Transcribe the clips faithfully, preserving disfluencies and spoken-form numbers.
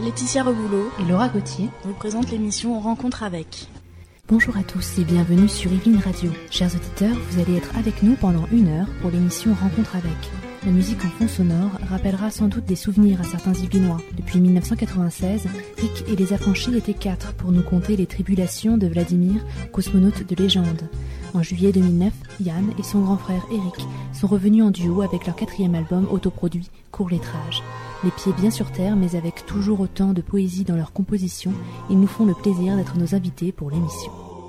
Laetitia Reboulot et Laura Gauthier vous présentent l'émission Rencontre avec. Bonjour à tous et bienvenue sur Yveline Radio. Chers auditeurs, vous allez être avec nous pendant une heure pour l'émission Rencontre avec. La musique en fond sonore rappellera sans doute des souvenirs à certains Yvelinois. Depuis dix-neuf cent quatre-vingt-seize, Rick et les Affranchis étaient quatre pour nous conter les tribulations de Vladimir, cosmonaute de légende. En juillet deux mille neuf, Yann et son grand frère Eric sont revenus en duo avec leur quatrième album autoproduit, Court Lettrage. Les pieds bien sur terre, mais avec toujours autant de poésie dans leur composition, ils nous font le plaisir d'être nos invités pour l'émission.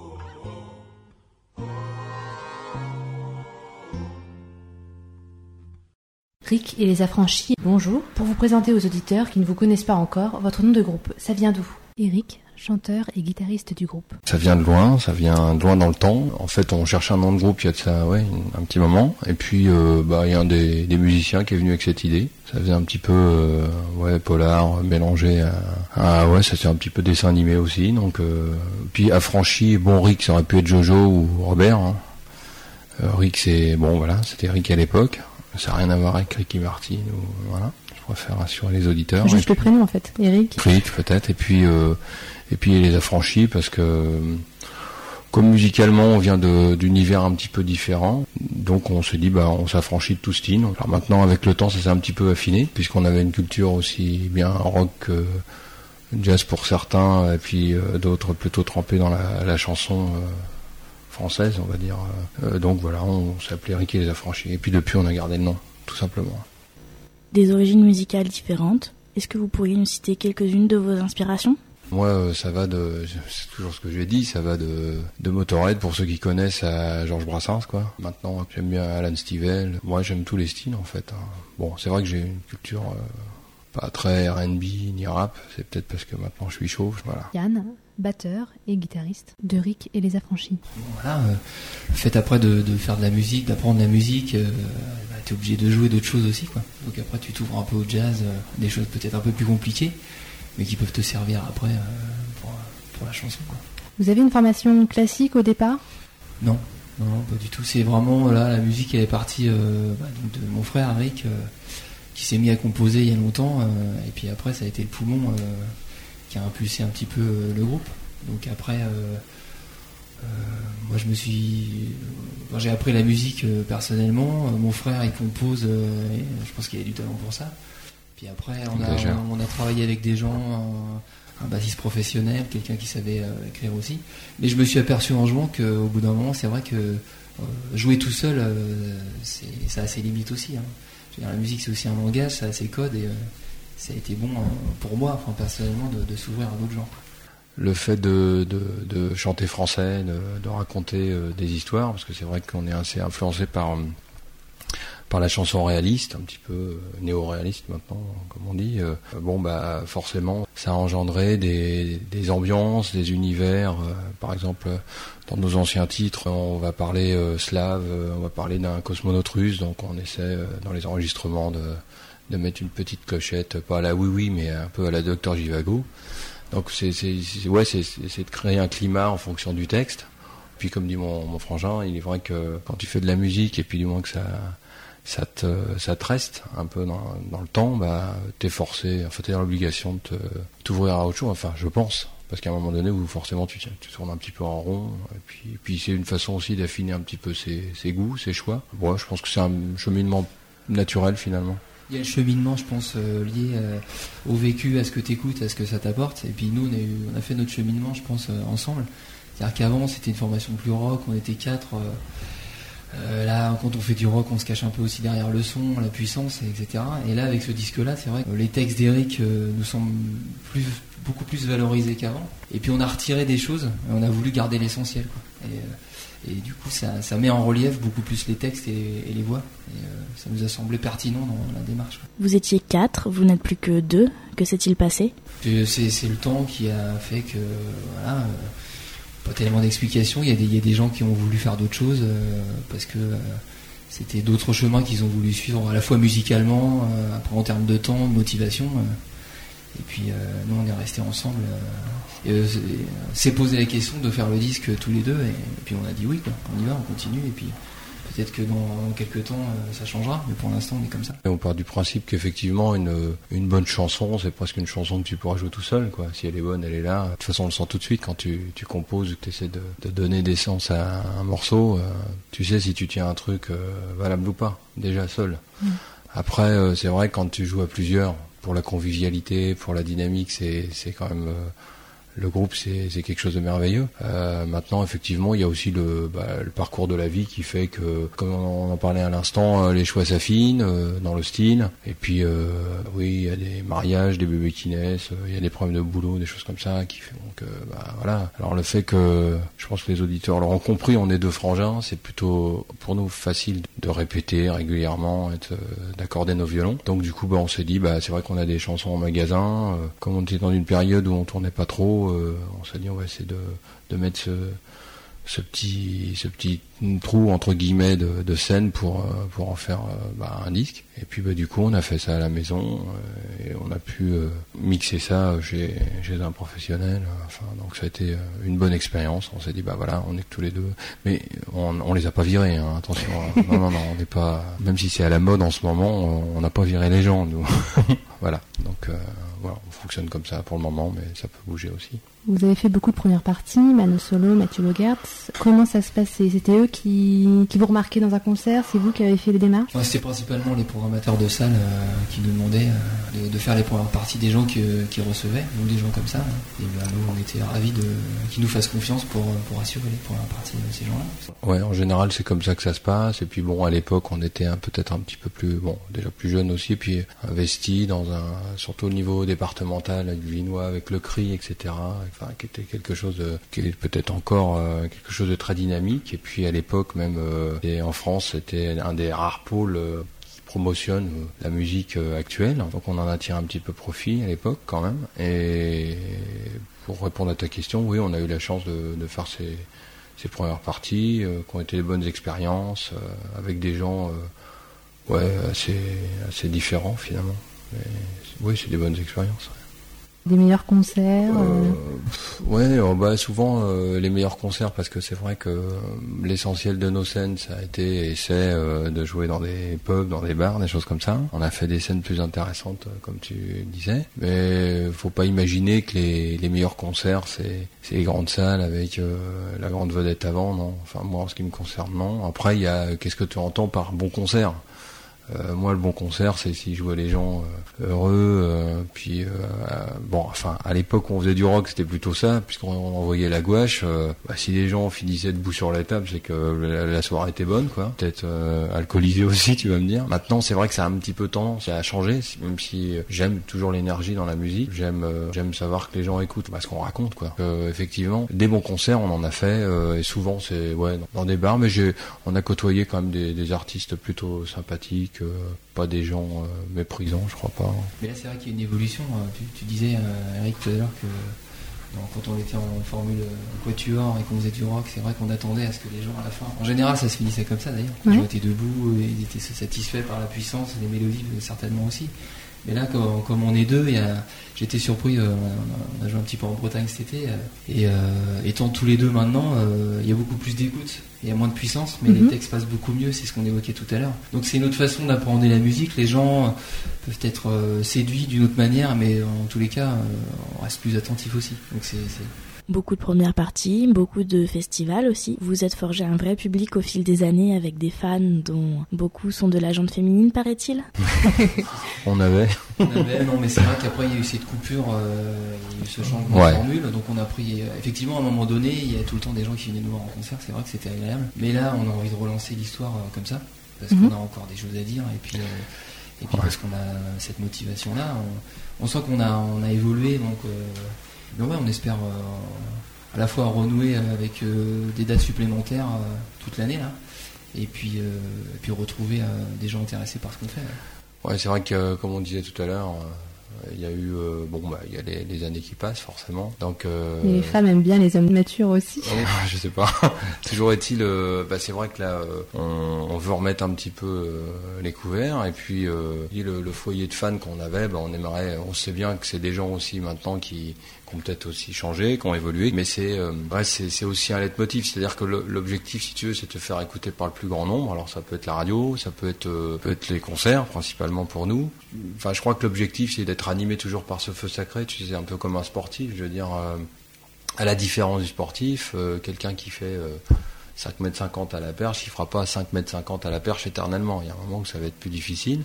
Rick et les Affranchis, bonjour. Pour vous présenter aux auditeurs qui ne vous connaissent pas encore, votre nom de groupe, ça vient d'où ? Eric, chanteur et guitariste du groupe. Ça vient de loin, ça vient de loin dans le temps. En fait, on cherchait un nom de groupe il y a de ça, ouais, un petit moment. Et puis, euh, bah, il y a un des, des musiciens qui est venu avec cette idée. Ça faisait un petit peu, euh, ouais, polar, mélangé à, à ouais, ça c'est un petit peu dessin animé aussi. Donc, euh, puis Affranchi, bon, Rick, ça aurait pu être Jojo ou Robert. Hein. Euh, Rick, c'est bon, voilà, c'était Rick à l'époque. Ça n'a rien à voir avec Ricky Martin ou voilà. Je préfère rassurer les auditeurs. Juste le prénom en fait, Eric. Rick peut-être. Et puis euh, et puis les Affranchis parce que comme musicalement on vient de d'univers un petit peu différents, donc on s'est dit bah on s'affranchit de tout style. Alors maintenant avec le temps ça s'est un petit peu affiné puisqu'on avait une culture aussi bien rock que jazz pour certains et puis euh, d'autres plutôt trempés dans la, la chanson. Euh, française, on va dire. Euh, donc voilà, on s'appelait Rick et les Affranchis. Et puis depuis, on a gardé le nom, tout simplement. Des origines musicales différentes, est-ce que vous pourriez nous citer quelques-unes de vos inspirations ? Moi, euh, ça va de, c'est toujours ce que j'ai dit, ça va de, de Motorhead, pour ceux qui connaissent, à Georges Brassens, quoi. Maintenant, j'aime bien Alan Stivell. Moi, j'aime tous les styles, en fait. Hein. Bon, c'est vrai que j'ai une culture euh, pas très R and B ni rap, c'est peut-être parce que maintenant je suis chauve, voilà. Yann, batteur et guitariste de Rick et les Affranchis. Voilà, euh, le fait après de, de faire de la musique, d'apprendre la musique, euh, bah, t'es obligé de jouer d'autres choses aussi, quoi. Donc après tu t'ouvres un peu au jazz, euh, des choses peut-être un peu plus compliquées, mais qui peuvent te servir après euh, pour, pour la chanson, quoi. Vous avez une formation classique au départ ? Non, non, non, pas du tout. C'est vraiment là, la musique elle est partie euh, bah, donc de mon frère Rick, euh, qui s'est mis à composer il y a longtemps, euh, et puis après ça a été le poumon. Euh, qui a impulsé un petit peu euh, le groupe. Donc après, euh, euh, moi je me suis... Quand j'ai appris la musique euh, personnellement, euh, mon frère il compose, euh, et je pense qu'il a du talent pour ça. Puis après, on a, on, on a travaillé avec des gens, un, un bassiste professionnel, quelqu'un qui savait euh, écrire aussi. Mais je me suis aperçu en jouant qu'au bout d'un moment, c'est vrai que euh, jouer tout seul, euh, c'est, ça a ses limites aussi. Hein. Je veux dire, la musique c'est aussi un langage, ça a ses codes et... Euh, ça a été bon pour moi, enfin, personnellement, de, de s'ouvrir à d'autres genres. Le fait de, de, de chanter français, de, de raconter euh, des histoires, parce que c'est vrai qu'on est assez influencé par, par la chanson réaliste, un petit peu euh, néo-réaliste maintenant, comme on dit. Euh, bon, bah forcément, ça a engendré des, des ambiances, des univers. Euh, par exemple, dans nos anciens titres, on va parler euh, slave, euh, on va parler d'un cosmonaute russe, donc on essaie euh, dans les enregistrements de... de mettre une petite clochette, pas à la oui-oui, mais un peu à la docteur Givago. Donc c'est, c'est, c'est, ouais, c'est, c'est de créer un climat en fonction du texte. Puis comme dit mon, mon frangin, il est vrai que quand tu fais de la musique, et puis du moins que ça, ça, te, ça te reste un peu dans, dans le temps, bah, t'es forcé, enfin t'es dans l'obligation de te, t'ouvrir à autre chose, enfin je pense. Parce qu'à un moment donné où forcément tu, tu tournes un petit peu en rond, et puis, et puis c'est une façon aussi d'affiner un petit peu ses, ses goûts, ses choix. Ouais, je pense que c'est un cheminement naturel finalement. Il y a le cheminement, je pense, euh, lié euh, au vécu, à ce que t'écoutes, à ce que ça t'apporte. Et puis nous, on a, eu, on a fait notre cheminement, je pense, euh, ensemble. C'est-à-dire qu'avant, c'était une formation plus rock, on était quatre. Euh, euh, là, quand on fait du rock, on se cache un peu aussi derrière le son, la puissance, et cetera. Et là, avec ce disque-là, c'est vrai que les textes d'Eric euh, nous semblent plus, beaucoup plus valorisés qu'avant. Et puis on a retiré des choses, et on a voulu garder l'essentiel, quoi. Et, euh, Et du coup, ça, ça met en relief beaucoup plus les textes et, et les voix. Et euh, ça nous a semblé pertinent dans la démarche. Vous étiez quatre, vous n'êtes plus que deux. Que s'est-il passé ? c'est, c'est le temps qui a fait que, voilà, euh, pas tellement d'explications. Il y a des, il y a des gens qui ont voulu faire d'autres choses euh, parce que euh, c'était d'autres chemins qu'ils ont voulu suivre, à la fois musicalement, euh, après en termes de temps, de motivation. Euh, et puis euh, nous, on est restés ensemble. Euh, et euh, c'est, c'est posé la question de faire le disque tous les deux. Et, et puis on a dit oui, quoi. On y va, on continue. Et puis Peut-être que dans, dans quelques temps, euh, ça changera, mais pour l'instant, on est comme ça. Et on part du principe qu'effectivement, une, une bonne chanson, c'est presque une chanson que tu pourras jouer tout seul, quoi. Si elle est bonne, elle est là. De toute façon, on le sent tout de suite quand tu, tu composes ou que tu essaies de, de donner des sens à un, un morceau. Euh, tu sais si tu tiens un truc euh, valable ou pas, déjà seul. Mmh. Après, euh, c'est vrai, quand tu joues à plusieurs, pour la convivialité, pour la dynamique, c'est, c'est quand même... Euh, le groupe, c'est, c'est quelque chose de merveilleux. Euh, maintenant, effectivement, il y a aussi le, bah, le parcours de la vie qui fait que, comme on en parlait à l'instant, les choix s'affinent euh, dans le style. Et puis, euh, oui, il y a des mariages, des bébés qui naissent, il y a des problèmes de boulot, des choses comme ça qui font que, bah, voilà. Alors, le fait que, je pense que les auditeurs l'auront compris, on est deux frangins, c'est plutôt pour nous facile de répéter régulièrement et de, d'accorder nos violons. Donc, du coup, bah, on s'est dit, bah, c'est vrai qu'on a des chansons en magasin. Euh, comme on était dans une période où on tournait pas trop, Euh, on s'est dit on va essayer de, de mettre ce, ce petit ce petit trou entre guillemets de, de scène pour euh, pour en faire euh, bah, un disque. Et puis bah, du coup on a fait ça à la maison euh, et on a pu euh, mixer ça chez chez un professionnel. Enfin donc ça a été une bonne expérience. On s'est dit bah voilà on est que tous les deux, mais on on les a pas virés. Hein, attention, hein. non non non on n'est pas, même si c'est à la mode en ce moment, on n'a pas viré les gens nous. Voilà donc. Euh, Voilà, on fonctionne comme ça pour le moment, mais ça peut bouger aussi. Vous avez fait beaucoup de premières parties, Mano Solo, Mathieu Bogaerts. Comment ça se passait ? C'était eux qui, qui vous remarquaient dans un concert ? C'est vous qui avez fait les démarches ? Ouais, c'était principalement les programmateurs de salles euh, qui nous demandaient euh, de, de faire les premières parties des gens qui, qui recevaient, donc des gens comme ça. Hein. Et ben, nous, on était ravis de, qu'ils nous fassent confiance pour, pour assurer les premières parties de ces gens-là. Ouais, en général, c'est comme ça que ça se passe. Et puis bon, à l'époque, on était un, peut-être un petit peu plus, bon, déjà plus jeune aussi, et puis investi dans un, surtout au niveau départemental, avec Vinois, avec le cri, et cetera. Enfin, qui était quelque chose de, qui est peut-être encore euh, quelque chose de très dynamique. Et puis à l'époque même, euh, et en France, c'était un des rares pôles euh, qui promotionne euh, la musique euh, actuelle. Donc on en a tiré un petit peu profit à l'époque quand même. Et pour répondre à ta question, oui, on a eu la chance de, de faire ces, ces premières parties euh, qui ont été des bonnes expériences euh, avec des gens euh, ouais assez assez différents finalement. Mais, oui, c'est des bonnes expériences. Des meilleurs concerts euh... Euh, Ouais, euh, bah, souvent euh, les meilleurs concerts, parce que c'est vrai que euh, l'essentiel de nos scènes, ça a été et c'est euh, de jouer dans des pubs, dans des bars, des choses comme ça. On a fait des scènes plus intéressantes, euh, comme tu disais. Mais faut pas imaginer que les, les meilleurs concerts, c'est, c'est les grandes salles avec euh, la grande vedette avant, non. Enfin, moi, en ce qui me concerne, non. Après, il y a qu'est-ce que tu entends par bon concert ? Euh, moi, le bon concert, c'est si je vois les gens euh, heureux. Euh, puis, euh, euh, bon, enfin, à l'époque où on faisait du rock, c'était plutôt ça, puisqu'on on envoyait la gouache. Euh, bah, si les gens finissaient debout sur la table, c'est que la, la soirée était bonne, quoi. Peut-être euh, alcoolisé aussi, tu vas me dire. Maintenant, c'est vrai que ça a un petit peu tendance à changer, même si j'aime toujours l'énergie dans la musique. J'aime, euh, j'aime savoir que les gens écoutent bah, ce qu'on raconte, quoi. Euh, effectivement, des bons concerts, on en a fait, euh, et souvent c'est ouais dans des bars, mais j'ai, on a côtoyé quand même des, des artistes plutôt sympathiques. Euh, pas des gens euh, méprisants, je crois pas. Mais là, c'est vrai qu'il y a une évolution. Tu, tu disais, euh, Eric, tout à l'heure, que non, quand on était en formule en quatuor et qu'on faisait du rock, c'est vrai qu'on attendait à ce que les gens, à la fin... En général, ça se finissait comme ça, d'ailleurs. Les ouais. gens étaient debout, et ils étaient satisfaits par la puissance, et les mélodies, certainement aussi. Mais là, comme, comme on est deux, il y a, j'étais surpris, euh, on, a, on a joué un petit peu en Bretagne cet été, euh, et euh, étant tous les deux maintenant, euh, il y a beaucoup plus d'écoute, il y a moins de puissance, mais mm-hmm. les textes passent beaucoup mieux, c'est ce qu'on évoquait tout à l'heure. Donc c'est une autre façon d'appréhender la musique, les gens peuvent être euh, séduits d'une autre manière, mais en tous les cas, euh, on reste plus attentif aussi. Donc c'est... c'est... Beaucoup de premières parties, beaucoup de festivals aussi. Vous êtes forgé un vrai public au fil des années avec des fans dont beaucoup sont de la gente féminine, paraît-il. On avait. On avait, non, mais c'est vrai qu'après il y a eu cette coupure, euh, il y a eu ce changement ouais. de formule, donc on a pris, effectivement à un moment donné, il y a tout le temps des gens qui venaient nous voir en concert, c'est vrai que c'était agréable. Mais là, on a envie de relancer l'histoire euh, comme ça, parce mm-hmm. qu'on a encore des choses à dire, et puis, euh, et puis ouais. parce qu'on a cette motivation-là, on, on sent qu'on a, on a évolué, donc... Euh, Mais ouais, on espère euh, à la fois renouer avec euh, des dates supplémentaires euh, toute l'année là, et puis euh, et puis retrouver euh, des gens intéressés par ce qu'on fait. Ouais, ouais c'est vrai que comme on disait tout à l'heure, euh, Il y a eu, euh, bon, bah, il y a les, les années qui passent forcément. Donc, euh, et les femmes aiment bien les hommes matures aussi. Je sais pas. Toujours est-il, euh, bah, c'est vrai que là, euh, on, on veut remettre un petit peu euh, les couverts. Et puis, euh, le, le foyer de fans qu'on avait, bah, on aimerait, on sait bien que c'est des gens aussi maintenant qui, qui ont peut-être aussi changé, qui ont évolué. Mais c'est, euh, ouais, c'est, c'est aussi un leitmotiv. C'est-à-dire que le, l'objectif, si tu veux, c'est de te faire écouter par le plus grand nombre. Alors, ça peut être la radio, ça peut être, euh, peut être les concerts, principalement pour nous. Enfin, je crois que l'objectif, c'est d'être animé toujours par ce feu sacré. Tu sais, c'est un peu comme un sportif. Je veux dire, euh, à la différence du sportif, euh, quelqu'un qui fait euh, cinq mètres cinquante à la perche, il fera pas cinq mètres cinquante à la perche éternellement. Il y a un moment où ça va être plus difficile.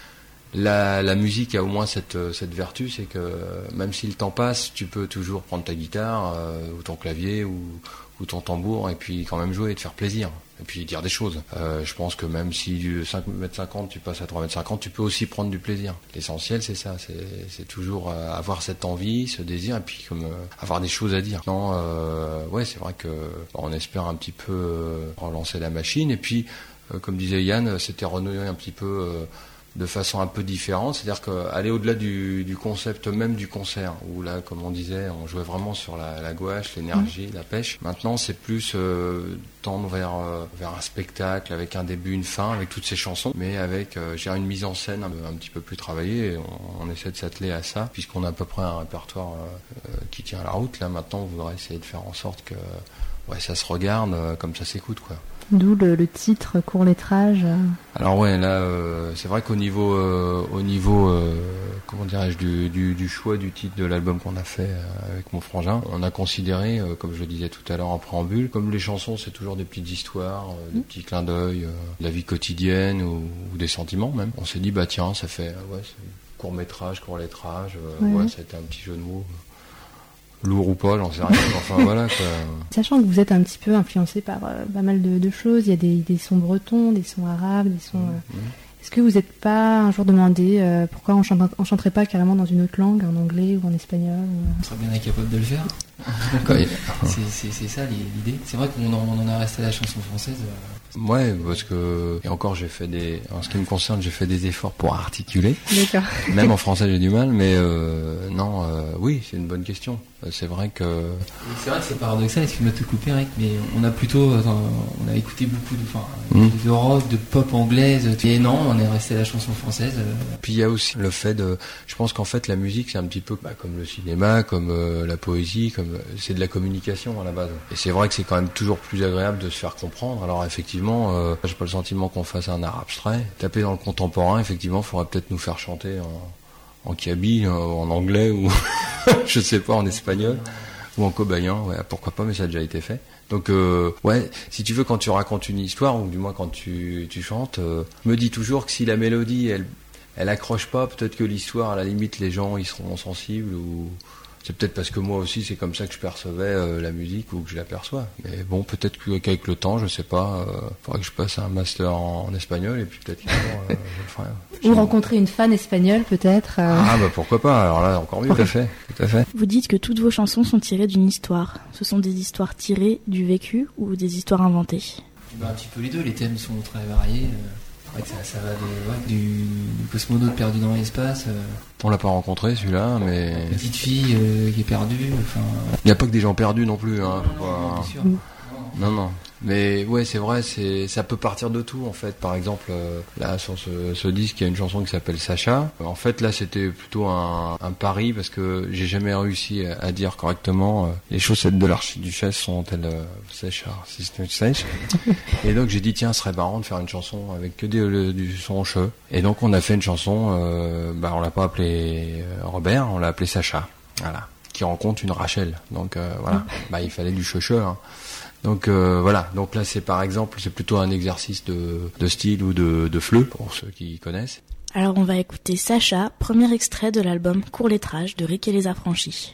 La, la musique a au moins cette, cette vertu, c'est que même si le temps passe, tu peux toujours prendre ta guitare euh, ou ton clavier ou, ou ton tambour et puis quand même jouer et te faire plaisir. Et puis dire des choses. Euh, je pense que même si du cinq mètres cinquante tu passes à trois mètres cinquante, tu peux aussi prendre du plaisir. L'essentiel c'est ça, c'est, c'est toujours euh, avoir cette envie, ce désir et puis comme euh, avoir des choses à dire. Non, euh, ouais, c'est vrai que bon, on espère un petit peu euh, relancer la machine et puis euh, comme disait Yann, c'était renouer un petit peu euh, de façon un peu différente, c'est-à-dire qu'aller au-delà du, du concept même du concert, où là, comme on disait, on jouait vraiment sur la, la gouache, l'énergie, mmh. la pêche. Maintenant, c'est plus euh, tendre vers, euh, vers un spectacle, avec un début, une fin, avec toutes ces chansons, mais avec euh, j'ai une mise en scène un, un petit peu plus travaillée, et on, on essaie de s'atteler à ça, puisqu'on a à peu près un répertoire euh, qui tient la route. Là, maintenant, on voudrait essayer de faire en sorte que ouais, ça se regarde euh, comme ça s'écoute, quoi. D'où le, le titre court-métrage. Alors ouais, là, euh, c'est vrai qu'au niveau, euh, au niveau, euh, comment dirais-je, du, du, du choix du titre de l'album qu'on a fait euh, avec mon frangin, on a considéré, euh, comme je le disais tout à l'heure en préambule, comme les chansons, c'est toujours des petites histoires, euh, des petits clins d'œil, euh, de la vie quotidienne ou, ou des sentiments même. On s'est dit, bah tiens, ça fait, ouais, c'est court-métrage, court-lettrage, euh, ouais. ouais, ça a été un petit jeu de mots. Lourd ou pas, j'en sais rien. Enfin voilà quoi. Sachant que vous êtes un petit peu influencé par euh, pas mal de, de choses, il y a des, des sons bretons, des sons arabes, des sons. Euh... Mmh. Est-ce que vous n'êtes pas un jour demandé euh, pourquoi on ne chanterait pas carrément dans une autre langue, en anglais ou en espagnol ou... On serait bien incapable de le faire. Ouais. c'est, c'est, c'est ça l'idée. C'est vrai qu'on en, on en a resté à la chanson française. Euh... Ouais, parce que et encore j'ai fait des. En ce qui me concerne, j'ai fait des efforts pour articuler. D'accord. Même en français j'ai du mal, mais euh, non, euh, oui, c'est une bonne question. C'est vrai que. C'est vrai que c'est paradoxal. Excuse-moi de te couper, Eric, mais on a plutôt, enfin, on a écouté beaucoup de, enfin, mmh. de rock, de pop anglaise. Et non, on est resté à la chanson française. Puis il y a aussi le fait de. Je pense qu'en fait la musique c'est un petit peu bah, comme le cinéma, comme euh, la poésie, comme c'est de la communication à la base. Et c'est vrai que c'est quand même toujours plus agréable de se faire comprendre. Alors effectivement, euh, j'ai pas le sentiment qu'on fasse un art abstrait. Taper dans le contemporain, effectivement, faudrait peut-être nous faire chanter en, en kaby, en anglais ou je sais pas, en espagnol ou en cobayen. Ouais, pourquoi pas, mais ça a déjà été fait. Donc euh, ouais, si tu veux, quand tu racontes une histoire ou du moins quand tu, tu chantes, euh, me dis toujours que si la mélodie elle elle accroche pas, peut-être que l'histoire à la limite les gens ils seront sensibles ou c'est peut-être parce que moi aussi c'est comme ça que je percevais euh, la musique ou que je l'aperçois. Mais bon, peut-être qu'avec le temps, je sais pas, euh, faudrait que je passe un master en, en espagnol et puis peut-être qu'un jour euh, je le ferai. Ou rencontrer une fan espagnole peut-être. Euh... Ah bah pourquoi pas, alors là encore mieux. Tout à fait, tout à fait. Vous dites que toutes vos chansons sont tirées d'une histoire. Ce sont des histoires tirées du vécu ou des histoires inventées? Bah, un petit peu les deux, les thèmes sont très variés. Euh... Ouais, ça, ça va de, ouais, du, du cosmonaute perdu dans l'espace. Euh, On l'a pas rencontré celui-là, mais. Petite fille euh, qui est perdue. Enfin. Il n'y a pas que des gens perdus non plus, hein. Non, non, non, bien sûr. Non, non. Mais ouais, c'est vrai, c'est ça peut partir de tout en fait. Par exemple, euh, là sur ce, ce disque, il y a une chanson qui s'appelle Sacha. En fait, là, c'était plutôt un, un pari parce que j'ai jamais réussi à, à dire correctement euh, les chaussettes de l'archiduchesse sont-elles euh, Sacha, Sacha. Et donc j'ai dit tiens, ce serait marrant de faire une chanson avec que des, le, du son cheveux. Et donc on a fait une chanson. Euh, bah on l'a pas appelé Robert, on l'a appelé Sacha. Voilà, qui rencontre une Rachel. Donc euh, voilà, bah il fallait du cheveu. Hein. Donc euh, voilà, donc là c'est par exemple, c'est plutôt un exercice de, de style ou de, de fleu pour ceux qui connaissent. Alors on va écouter Sacha, premier extrait de l'album Court-Lettrage de Rick et les Affranchis.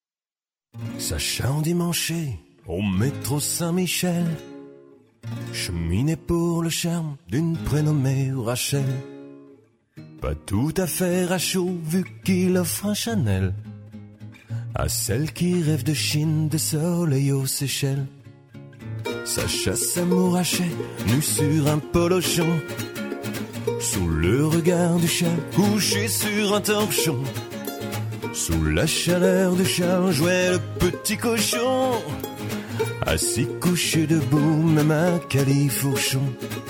Sacha endimanché au métro Saint-Michel, cheminait pour le charme d'une prénommée Rachel. Pas tout à fait rachot vu qu'il offre un Chanel à celle qui rêve de Chine, de soleil aux Seychelles. Sacha s'amourachait, nu sur un polochon, sous le regard du chat, couché sur un torchon. Sous la chaleur du char jouait le petit cochon, assis couché debout, même à califourchon.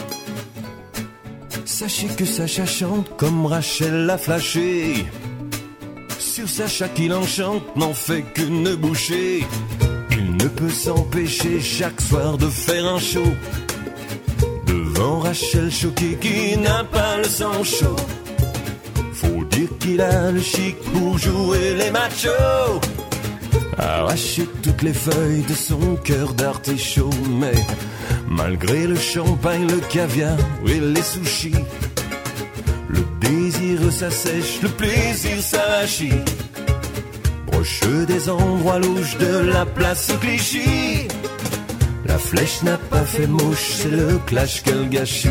Sachez que Sacha chante comme Rachel l'a flashé. Sur Sacha qu'il enchante, n'en fait qu'une bouchée. Il ne peut s'empêcher chaque soir de faire un show devant Rachel choquée qui n'a pas le sang chaud. Faut dire qu'il a le chic pour jouer les machos, arracher toutes les feuilles de son cœur d'artichaut. Mais malgré le champagne, le caviar et les sushis, le désir s'assèche, le plaisir s'arrachit. Proche des endroits louches de la place Clichy, la flèche n'a pas fait mouche, c'est le clash qu'elle gâchit.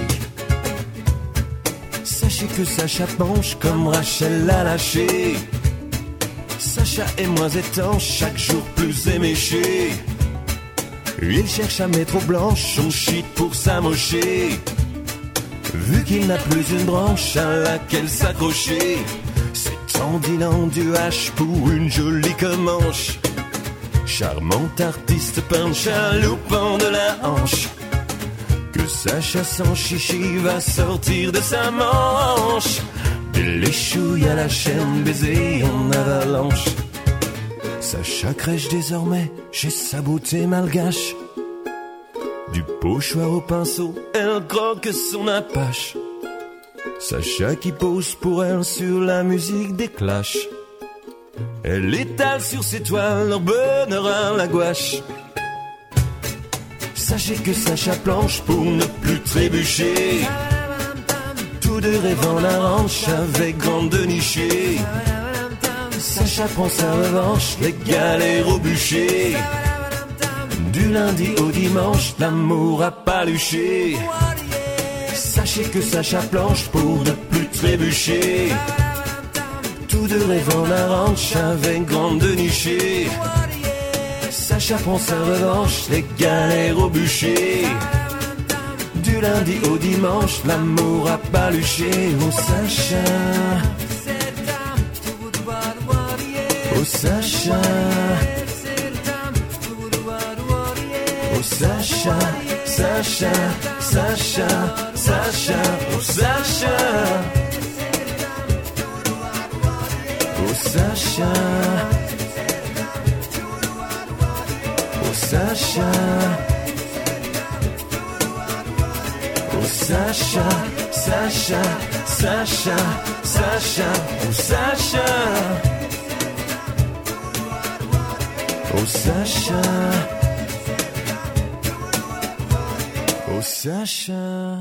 Sachez que Sacha penche comme Rachel l'a lâché. Sacha est moins étanche, chaque jour plus éméché. Il cherche à mettre au blanche son shit pour s'amocher. Vu qu'il n'a plus une branche à laquelle s'accrocher, c'est en dealant du hache pour une jolie comanche. Charmant artiste punch à loupant de la hanche, que Sacha sans chichi va sortir de sa manche. Les chouilles à la chaîne, baiser en avalanche. Sacha crèche désormais chez sa beauté malgache. Du pochoir au pinceau, elle croque son apache. Sacha qui pose pour elle sur la musique des clashs. Elle étale sur ses toiles leur bonheur à la gouache. Sachez que Sacha planche pour ne plus trébucher, tous deux rêvant la ranche avec grande nichée. Sacha prend sa revanche, les galères au bûcher. Du lundi au dimanche, l'amour a paluché. Sachez que Sacha planche pour ne plus trébucher, tous deux rêvant la ranche avec grande nichée. Sacha prend sa revanche, les galères au bûcher. Du lundi au dimanche, l'amour a paluché. Oh Sacha, oh Sacha, oh Sacha, Sacha, Sacha, Sacha, oh Sacha, oh Sacha, oh Sacha, oh Sacha, Sacha, Sacha, Sacha, oh Sacha, oh Sacha, oh Sacha.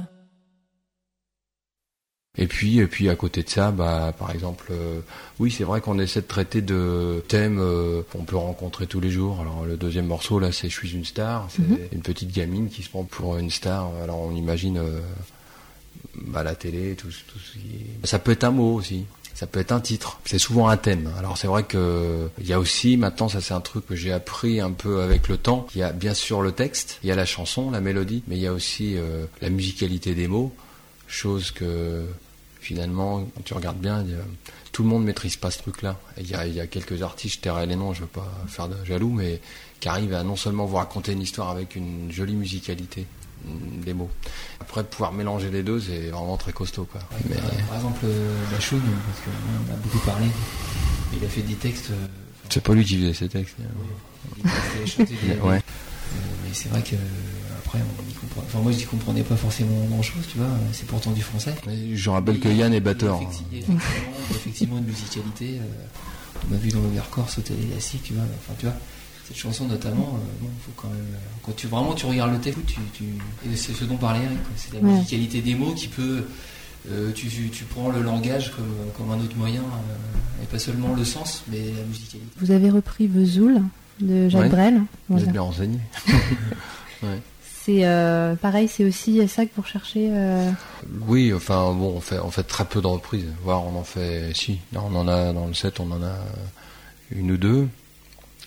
Et puis, et puis à côté de ça, bah, par exemple, euh, oui, c'est vrai qu'on essaie de traiter de thèmes euh, qu'on peut rencontrer tous les jours. Alors le deuxième morceau là, c'est Je suis une star. C'est mm-hmm. une petite gamine qui se prend pour une star. Alors on imagine euh, bah, la télé, tout, tout ce qui est... Ça peut être un mot aussi. Ça peut être un titre. C'est souvent un thème. Alors c'est vrai que il y a aussi maintenant, ça c'est un truc que j'ai appris un peu avec le temps. Il y a bien sûr le texte, il y a la chanson, la mélodie, mais il y a aussi euh, la musicalité des mots, chose que finalement, quand tu regardes bien, il y a, tout le monde ne maîtrise pas ce truc-là. Il y a, il y a quelques artistes, je tairai les noms, je veux pas faire de jaloux, mais qui arrivent à non seulement vous raconter une histoire avec une jolie musicalité des mots. Après, pouvoir mélanger les deux, c'est vraiment très costaud, quoi. Ouais, mais... Par exemple, Bachoun, parce qu'on a beaucoup parlé, il a fait des textes... Euh, c'est pas lui qui faisait ces textes. Oui, il a chanté des... ouais. Euh, mais c'est vrai que après, on y comprend... enfin, moi je n'y comprenais pas forcément grand chose, tu vois, c'est pourtant du français. Mais je rappelle que Yann est batteur. Il y a effectivement, effectivement une musicalité, euh, on a vu dans l'Overcorse au Télélassique, tu vois, enfin tu vois, cette chanson notamment, euh, bon, faut quand même, quand tu vraiment tu regardes le texte, tu, tu, et c'est ce dont parlait Eric, quoi. C'est la ouais. musicalité des mots qui peut, euh, tu, tu prends le langage comme, comme un autre moyen, euh, et pas seulement le sens, mais la musicalité. Vous avez repris Vesoul de Jacques ouais. Brel. Vous êtes bien renseigné. ouais. C'est euh, pareil, c'est aussi ça que vous recherchez. Euh... Oui, enfin bon, on fait on fait très peu de reprises. Voire on en fait, si, on en a dans le set, on en a une ou deux.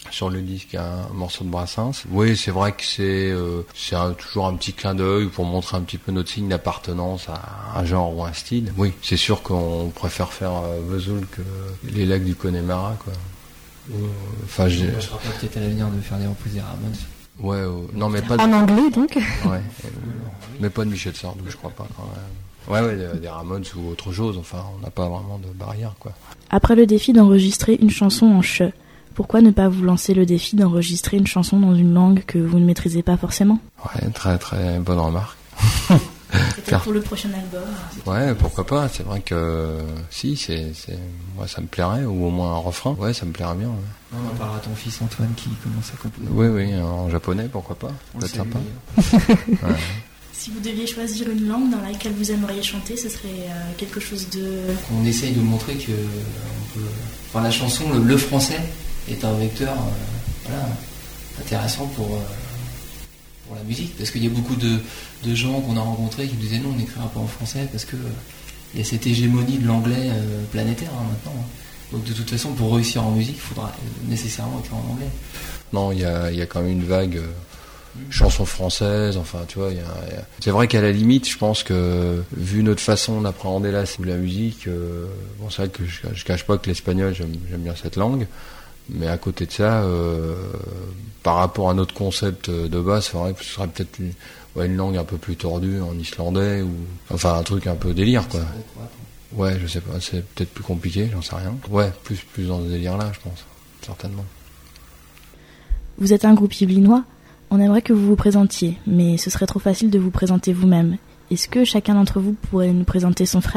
sur le disque un, un morceau de Brassens. Oui, c'est vrai que c'est euh, c'est un, toujours un petit clin d'œil pour montrer un petit peu notre signe d'appartenance à un genre ou un style. Oui, c'est sûr qu'on préfère faire euh, Vesoul que les lacs du Connemara, quoi. Enfin, euh, j'ai... Moi, je rappelle peut-être à l'avenir de faire des reprises des Ramones. Ouais, euh, non mais pas de... En anglais donc. Ouais, euh, mais pas de Michel Sardou, je crois pas. Quand même. Ouais, ouais, des, des Ramones ou autre chose. Enfin, on n'a pas vraiment de barrière, quoi. Après le défi d'enregistrer une chanson en che, pourquoi ne pas vous lancer le défi d'enregistrer une chanson dans une langue que vous ne maîtrisez pas forcément ? Ouais, très très bonne remarque. Peut-être pour le prochain album. Ouais, pourquoi pas. C'est vrai que si, c'est, c'est, moi ça me plairait, ou au moins un refrain. Ouais, ça me plairait bien. Ouais. On en parlera à ton fils Antoine qui commence à composer. Oui, oui, en japonais, pourquoi pas. On peut être sympa. Ouais. Si vous deviez choisir une langue dans laquelle vous aimeriez chanter, ce serait euh, quelque chose de... On essaye de montrer que on peut... enfin, la chanson, le, le français est un vecteur euh, voilà, intéressant pour, euh, pour la musique, parce qu'il y a beaucoup de, de gens qu'on a rencontrés qui nous disaient non, on n'écrira pas en français parce que euh, il y a cette hégémonie de l'anglais euh, planétaire hein, maintenant. Hein. Donc de toute façon, pour réussir en musique, il faudra nécessairement écrire en anglais. Non, il y a, y a quand même une vague euh, mmh. chanson française, enfin tu vois, y a, y a... c'est vrai qu'à la limite, je pense que vu notre façon d'appréhender la, la musique, euh, bon c'est vrai que je, je cache pas que l'espagnol, j'aime, j'aime bien cette langue, mais à côté de ça, euh, par rapport à notre concept de base, c'est vrai que ce serait peut-être une, ouais, une langue un peu plus tordue en islandais, ou enfin un truc un peu délire quoi. Ouais, je sais pas, c'est peut-être plus compliqué, j'en sais rien. Ouais, plus, plus dans ce délire-là, je pense, certainement. Vous êtes un groupe yvelinois, on aimerait que vous vous présentiez, mais ce serait trop facile de vous présenter vous-même. Est-ce que chacun d'entre vous pourrait nous présenter son frère ?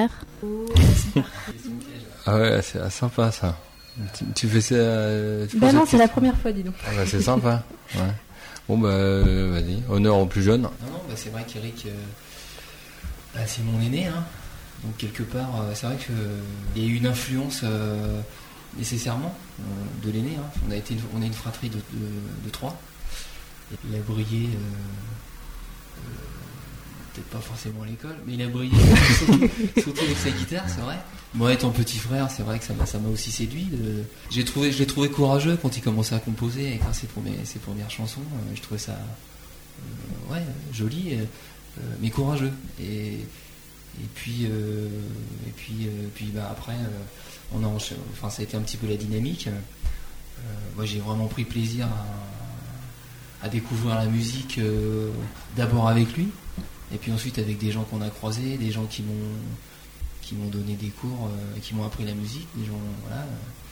Ah ouais, c'est sympa ça. Tu, tu fais ça... Tu bah non, c'est la première fois, dis donc. Ah bah c'est sympa, ouais. Bon bah, euh, vas-y, honneur aux plus jeunes. Non, non, bah c'est vrai qu'Eric, euh, bah, c'est mon aîné, hein. Donc quelque part, euh, c'est vrai qu'il euh, y a eu une influence euh, nécessairement euh, de l'aîné. Hein. On a été, une, on est une fratrie de, de, de trois. Et il a brillé, euh, euh, peut-être pas forcément à l'école, mais il a brillé surtout, surtout avec sa guitare, c'est vrai. Moi, étant petit frère, c'est vrai que ça m'a, ça m'a aussi séduit. De, j'ai trouvé, je l'ai trouvé courageux quand il commençait à composer et écrire ses, premiers, ses premières chansons. Euh, je trouvais ça, euh, ouais, joli, euh, mais courageux. Et Et puis, euh, et puis, euh, puis bah après, euh, on a, enfin, ça a été un petit peu la dynamique. Euh, moi, j'ai vraiment pris plaisir à, à découvrir la musique euh, d'abord avec lui, et puis ensuite avec des gens qu'on a croisés, des gens qui m'ont, qui m'ont donné des cours, euh, qui m'ont appris la musique, des gens, voilà.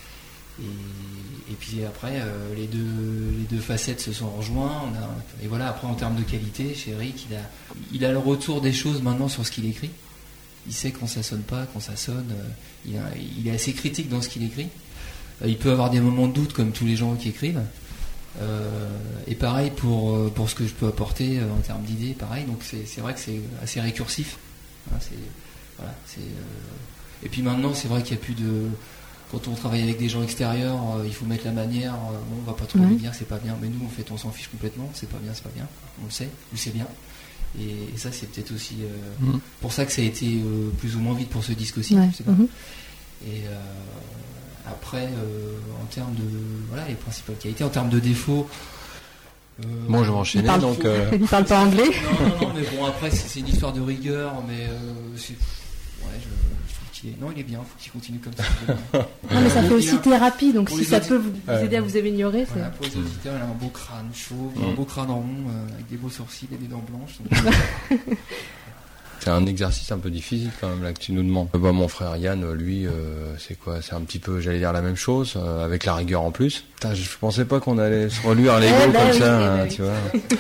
Et, et puis après, euh, les deux, les deux facettes se sont rejoints. On a, et voilà, après en termes de qualité, chez Eric, il a, il a le retour des choses maintenant sur ce qu'il écrit. Il sait quand ça sonne pas, quand ça sonne. Il, a, il est assez critique dans ce qu'il écrit. Il peut avoir des moments de doute comme tous les gens qui écrivent. Euh, et pareil pour, pour ce que je peux apporter en termes d'idées, pareil. Donc c'est, c'est vrai que c'est assez récursif. Voilà, c'est, voilà, c'est, euh... Et puis maintenant, c'est vrai qu'il n'y a plus de... Quand on travaille avec des gens extérieurs, euh, il faut mettre la manière. Euh, bon, on va pas trop lui dire c'est pas bien. Mais nous, en fait, on s'en fiche complètement. C'est pas bien, c'est pas bien. On le sait, lui c'est bien. Et, et ça, c'est peut-être aussi euh, mmh. pour ça que ça a été euh, plus ou moins vite pour ce disque aussi. Ouais. Je sais pas. Mmh. Et euh, après, euh, en termes de voilà les principales qualités, en termes de défauts. Euh, bon, je vais enchaîner parle, donc. Euh... Il parle pas anglais. Non, non, non, mais bon, après, c'est, c'est une histoire de rigueur, mais euh, c'est. Ouais, je, je trouve qu'il est. Non, il est bien, il faut qu'il continue comme ça. Non, mais ça fait aussi thérapie, donc pour si ça auditeurs, peut vous, vous aider à vous améliorer, voilà, c'est. pour les auditeurs, il a un beau crâne chauve, mmh. un beau crâne rond, euh, avec des beaux sourcils et des dents blanches. Donc... C'est un exercice un peu difficile quand même là que tu nous demandes. Bah, mon frère Yann, lui, euh, c'est quoi ? C'est un petit peu, j'allais dire la même chose, euh, avec la rigueur en plus. Putain, je pensais pas qu'on allait se reluire l'ego eh ben comme oui, ça, eh hein, ben tu vois.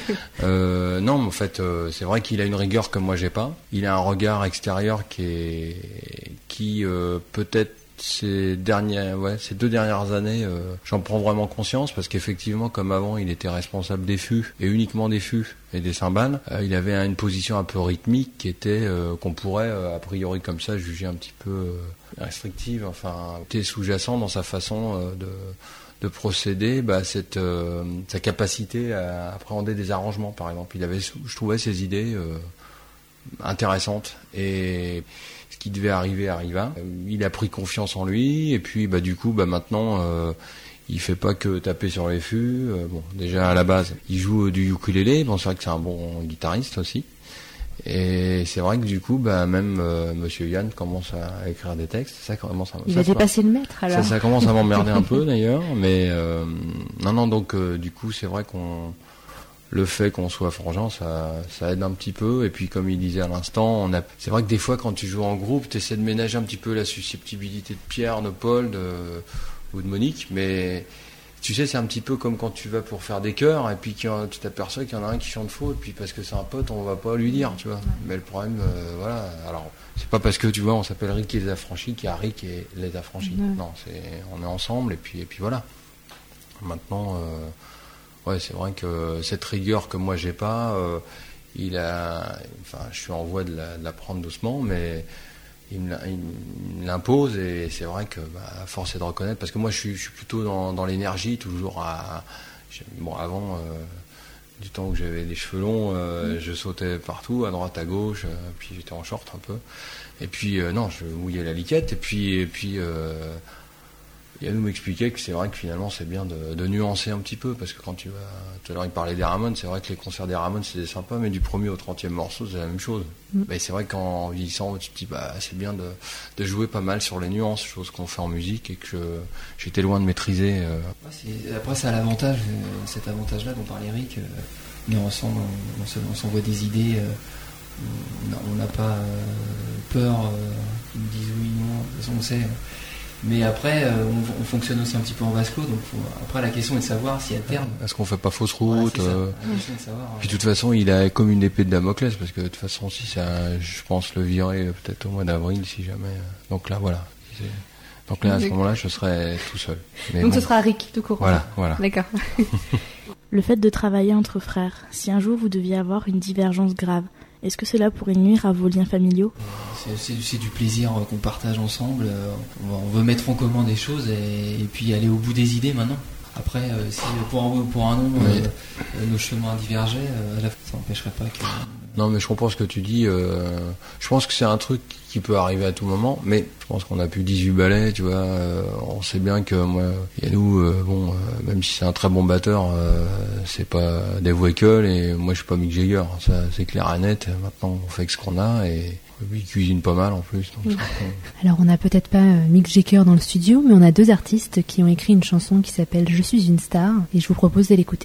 Euh, non, mais en fait, euh, c'est vrai qu'il a une rigueur que moi j'ai pas. Il a un regard extérieur qui est, qui euh, peut-être ces dernières, ouais, ces deux dernières années, euh, j'en prends vraiment conscience parce qu'effectivement, comme avant, il était responsable des fûts et uniquement des fûts et des cymbales. Euh, il avait une position un peu rythmique qui était euh, qu'on pourrait euh, a priori comme ça juger un petit peu euh, restrictive. Enfin, était sous-jacent dans sa façon euh, de de procéder, bah, cette euh, sa capacité à appréhender des arrangements, par exemple. Il avait, je trouvais, ses idées euh, intéressantes et ce qui devait arriver arriva. Il a pris confiance en lui et puis bah du coup bah maintenant euh, il fait pas que taper sur les fûts. Euh, bon, déjà à la base, il joue euh, du ukulélé. Bon, c'est vrai que c'est un bon guitariste aussi. Et c'est vrai que du coup, bah, même euh, Monsieur Yann commence à écrire des textes. Ça commence à. Il ça, va dépasser le maître alors. Ça, ça commence à m'emmerder un peu d'ailleurs, mais euh, non, non. Donc euh, du coup, c'est vrai qu'on le fait qu'on soit frangin, ça, ça aide un petit peu. Et puis, comme il disait à l'instant, on a. C'est vrai que des fois, quand tu joues en groupe, tu essaies de ménager un petit peu la susceptibilité de Pierre, de Paul, de, ou de Monique, mais tu sais, c'est un petit peu comme quand tu vas pour faire des chœurs et puis tu t'aperçois qu'il y en a un qui chante faux, et puis parce que c'est un pote, on va pas lui dire, tu vois. Ouais. Mais le problème, euh, voilà. Alors, c'est pas parce que tu vois, on s'appelle Rick et les Affranchis qu'il y a Rick et les Affranchis. Ouais. Non, c'est, on est ensemble et puis, et puis voilà. Maintenant, euh, ouais, c'est vrai que cette rigueur que moi j'ai pas, euh, il a, enfin, je suis en voie de la, de la prendre doucement, mais il me l'impose et c'est vrai que bah, force est de reconnaître, parce que moi je suis, je suis plutôt dans, dans l'énergie, toujours à, bon, avant euh, du temps où j'avais des cheveux longs, euh, mmh. je sautais partout, à droite, à gauche, euh, puis j'étais en short un peu, et puis euh, non, je mouillais la liquette, et puis et puis euh, Yannou m'expliquait que c'est vrai que finalement c'est bien de, de nuancer un petit peu, parce que quand tu vas, tout à l'heure il parlait des Ramones, c'est vrai que les concerts des Ramones c'était sympa, mais du premier au trentième morceau c'est la même chose. Mm. Mais c'est vrai qu'en vieillissant tu te dis bah c'est bien de, de jouer pas mal sur les nuances, chose qu'on fait en musique et que je, j'étais loin de maîtriser. Euh. Ouais, c'est, après ça a l'avantage, euh, cet avantage-là dont parlait Eric, euh, on est ensemble, on, on, se, on s'envoie des idées, euh, on n'a pas euh, peur euh, qu'ils nous disent oui, non, de toute façon on sait. Mais après, euh, on, on fonctionne aussi un petit peu en vasco, donc faut, après la question est de savoir si à terme. Est-ce qu'on fait pas fausse route voilà, euh... de savoir, Puis de toute façon, il a comme une épée de Damoclès, parce que de toute façon, si ça, je pense le virer peut-être au mois d'avril, si jamais. Donc là, voilà. C'est... Donc là, à ce moment-là, je serai tout seul. Mais donc bon. Ce sera Rick tout court. Voilà, voilà. D'accord. Le fait de travailler entre frères, si un jour vous deviez avoir une divergence grave, est-ce que cela pourrait nuire à vos liens familiaux ? c'est, c'est, c'est du plaisir qu'on partage ensemble. On, va, on veut mettre en commun des choses et, et puis aller au bout des idées maintenant. Après, euh, si pour un, pour un nom, oui. euh, nos chemins divergeaient, euh, ça n'empêcherait pas que... Non, mais je comprends ce que tu dis. Euh, je pense que c'est un truc qui peut arriver à tout moment, mais je pense qu'on a plus dix-huit ballets, tu vois. Euh, on sait bien que moi, Yannou, euh, bon, euh, même si c'est un très bon batteur, euh, c'est pas Dave Weckl et moi je suis pas Mick Jagger. Ça, c'est clair et net. Maintenant, on fait que ce qu'on a et lui il cuisine pas mal en plus. Donc ça, on... Alors, on n'a peut-être pas Mick Jagger dans le studio, mais on a deux artistes qui ont écrit une chanson qui s'appelle Je suis une star et je vous propose de l'écouter.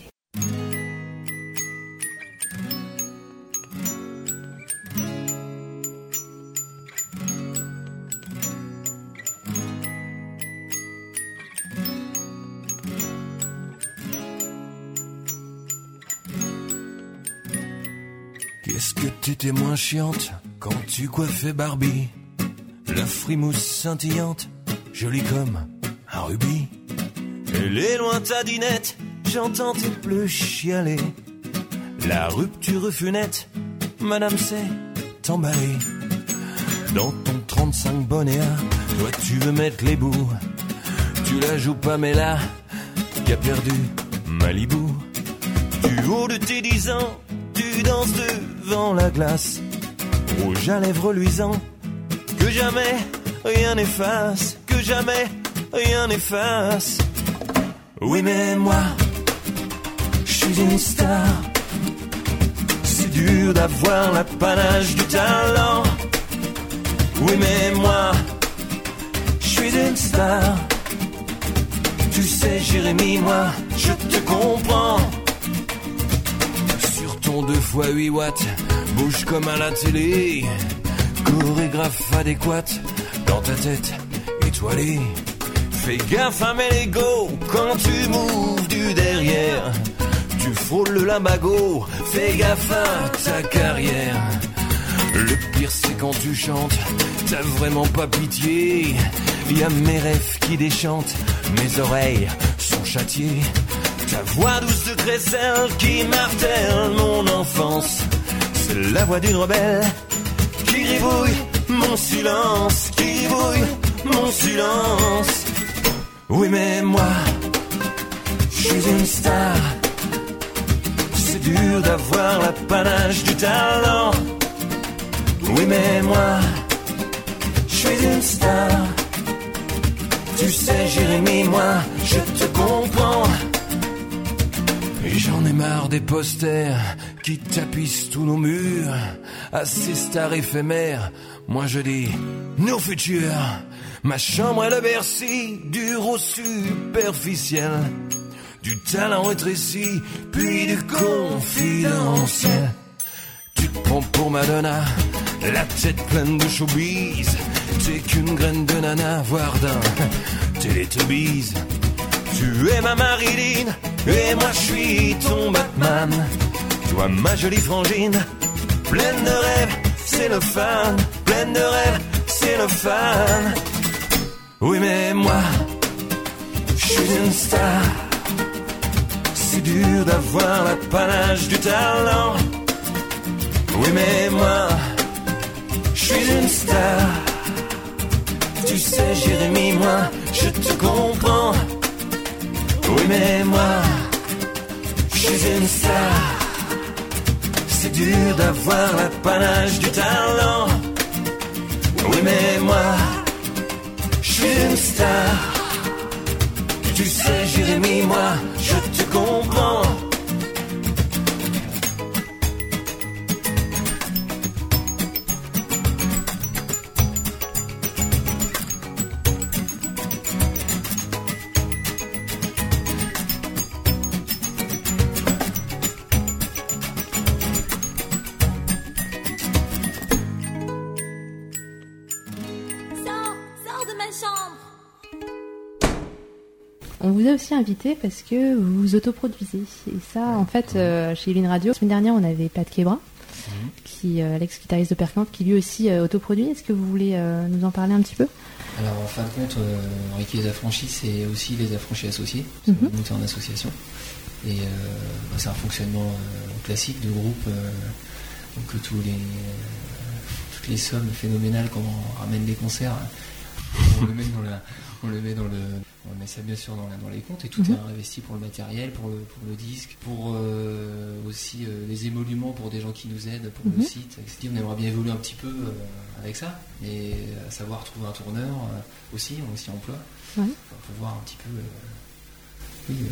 Qu'est-ce que t'étais moins chiante quand tu coiffais Barbie, la frimousse scintillante, jolie comme un rubis. Elle est loin ta dinette, j'entends tes pleurs chialer. La rupture fut nette, madame s'est emballée. Dans ton trente-cinq bonnet à, toi tu veux mettre les bouts. Tu la joues pas mais là, qui a perdu Malibu. Du haut de tes dix ans, tu danses devant la glace, rouge à lèvres luisant, que jamais rien n'efface, que jamais rien n'efface. Oui mais moi, je suis une star, c'est dur d'avoir l'apanage du talent. Oui mais moi, je suis une star, tu sais Jérémy, moi, je te comprends. Ton deux fois huit watts, bouge comme à la télé, chorégraphe adéquate dans ta tête étoilée. Fais gaffe à mes Lego quand tu m'ouvres du derrière. Tu frôles le limbago, fais gaffe à ta carrière. Le pire c'est quand tu chantes, t'as vraiment pas pitié. Y'a mes rêves qui déchantent, mes oreilles sont châtiées. Ta voix douce de crécelle qui martèle mon enfance, c'est la voix d'une rebelle qui ribouille mon silence, qui ribouille mon silence. Oui mais moi, je suis une star, c'est dur d'avoir l'apanage du talent. Oui mais moi, je suis une star, Tu sais Jérémy, moi je te comprends. Et j'en ai marre des posters qui tapissent tous nos murs. À ces stars éphémères, moi je dis nos futurs. Ma chambre est le Bercy du rose superficiel, du talent rétréci, puis du confidentiel. Tu te prends pour Madonna, la tête pleine de showbiz. T'es qu'une graine de nana, voire d'un Télétubbies. Tu es ma Marilyn, et moi je suis ton Batman. Toi ma jolie frangine, pleine de rêves, c'est le fan. Pleine de rêves, c'est le fan. Oui mais moi, je suis une star. C'est dur d'avoir l'apanage du talent. Oui mais moi, je suis une star. Tu sais Jérémy, moi, je te comprends. Oui mais moi, je suis une star. C'est dur d'avoir l'apanage du talent. Oui mais moi, je suis une star. Tu sais Jérémy, moi, je te comprends. On vous a aussi invité parce que vous vous autoproduisez. Et ça, en fait, euh, chez Yveline Radio, la semaine dernière, on avait Pat Québra, mmh. qui, euh, l'ex-guitariste de Percante, qui lui aussi euh, autoproduit. Est-ce que vous voulez euh, nous en parler un petit peu ? Alors, en fin de compte, euh, Ricky les Affranchis, c'est aussi les Affranchis associés. Mmh. C'est monté en association. Et euh, bah, c'est un fonctionnement euh, classique de groupe. Euh, donc, tous les, euh, toutes les sommes phénoménales quand on ramène des concerts, on le met dans la... On le met dans le, on met ça bien sûr dans, la, dans les comptes et tout mmh. est investi pour le matériel, pour le, pour le disque, pour euh, aussi euh, les émoluments pour des gens qui nous aident, pour mmh. le site, et cetera. On aimerait bien évoluer un petit peu euh, avec ça, et à savoir trouver un tourneur euh, aussi, on aussi emploie, ouais. pour pouvoir un petit peu, euh, oui,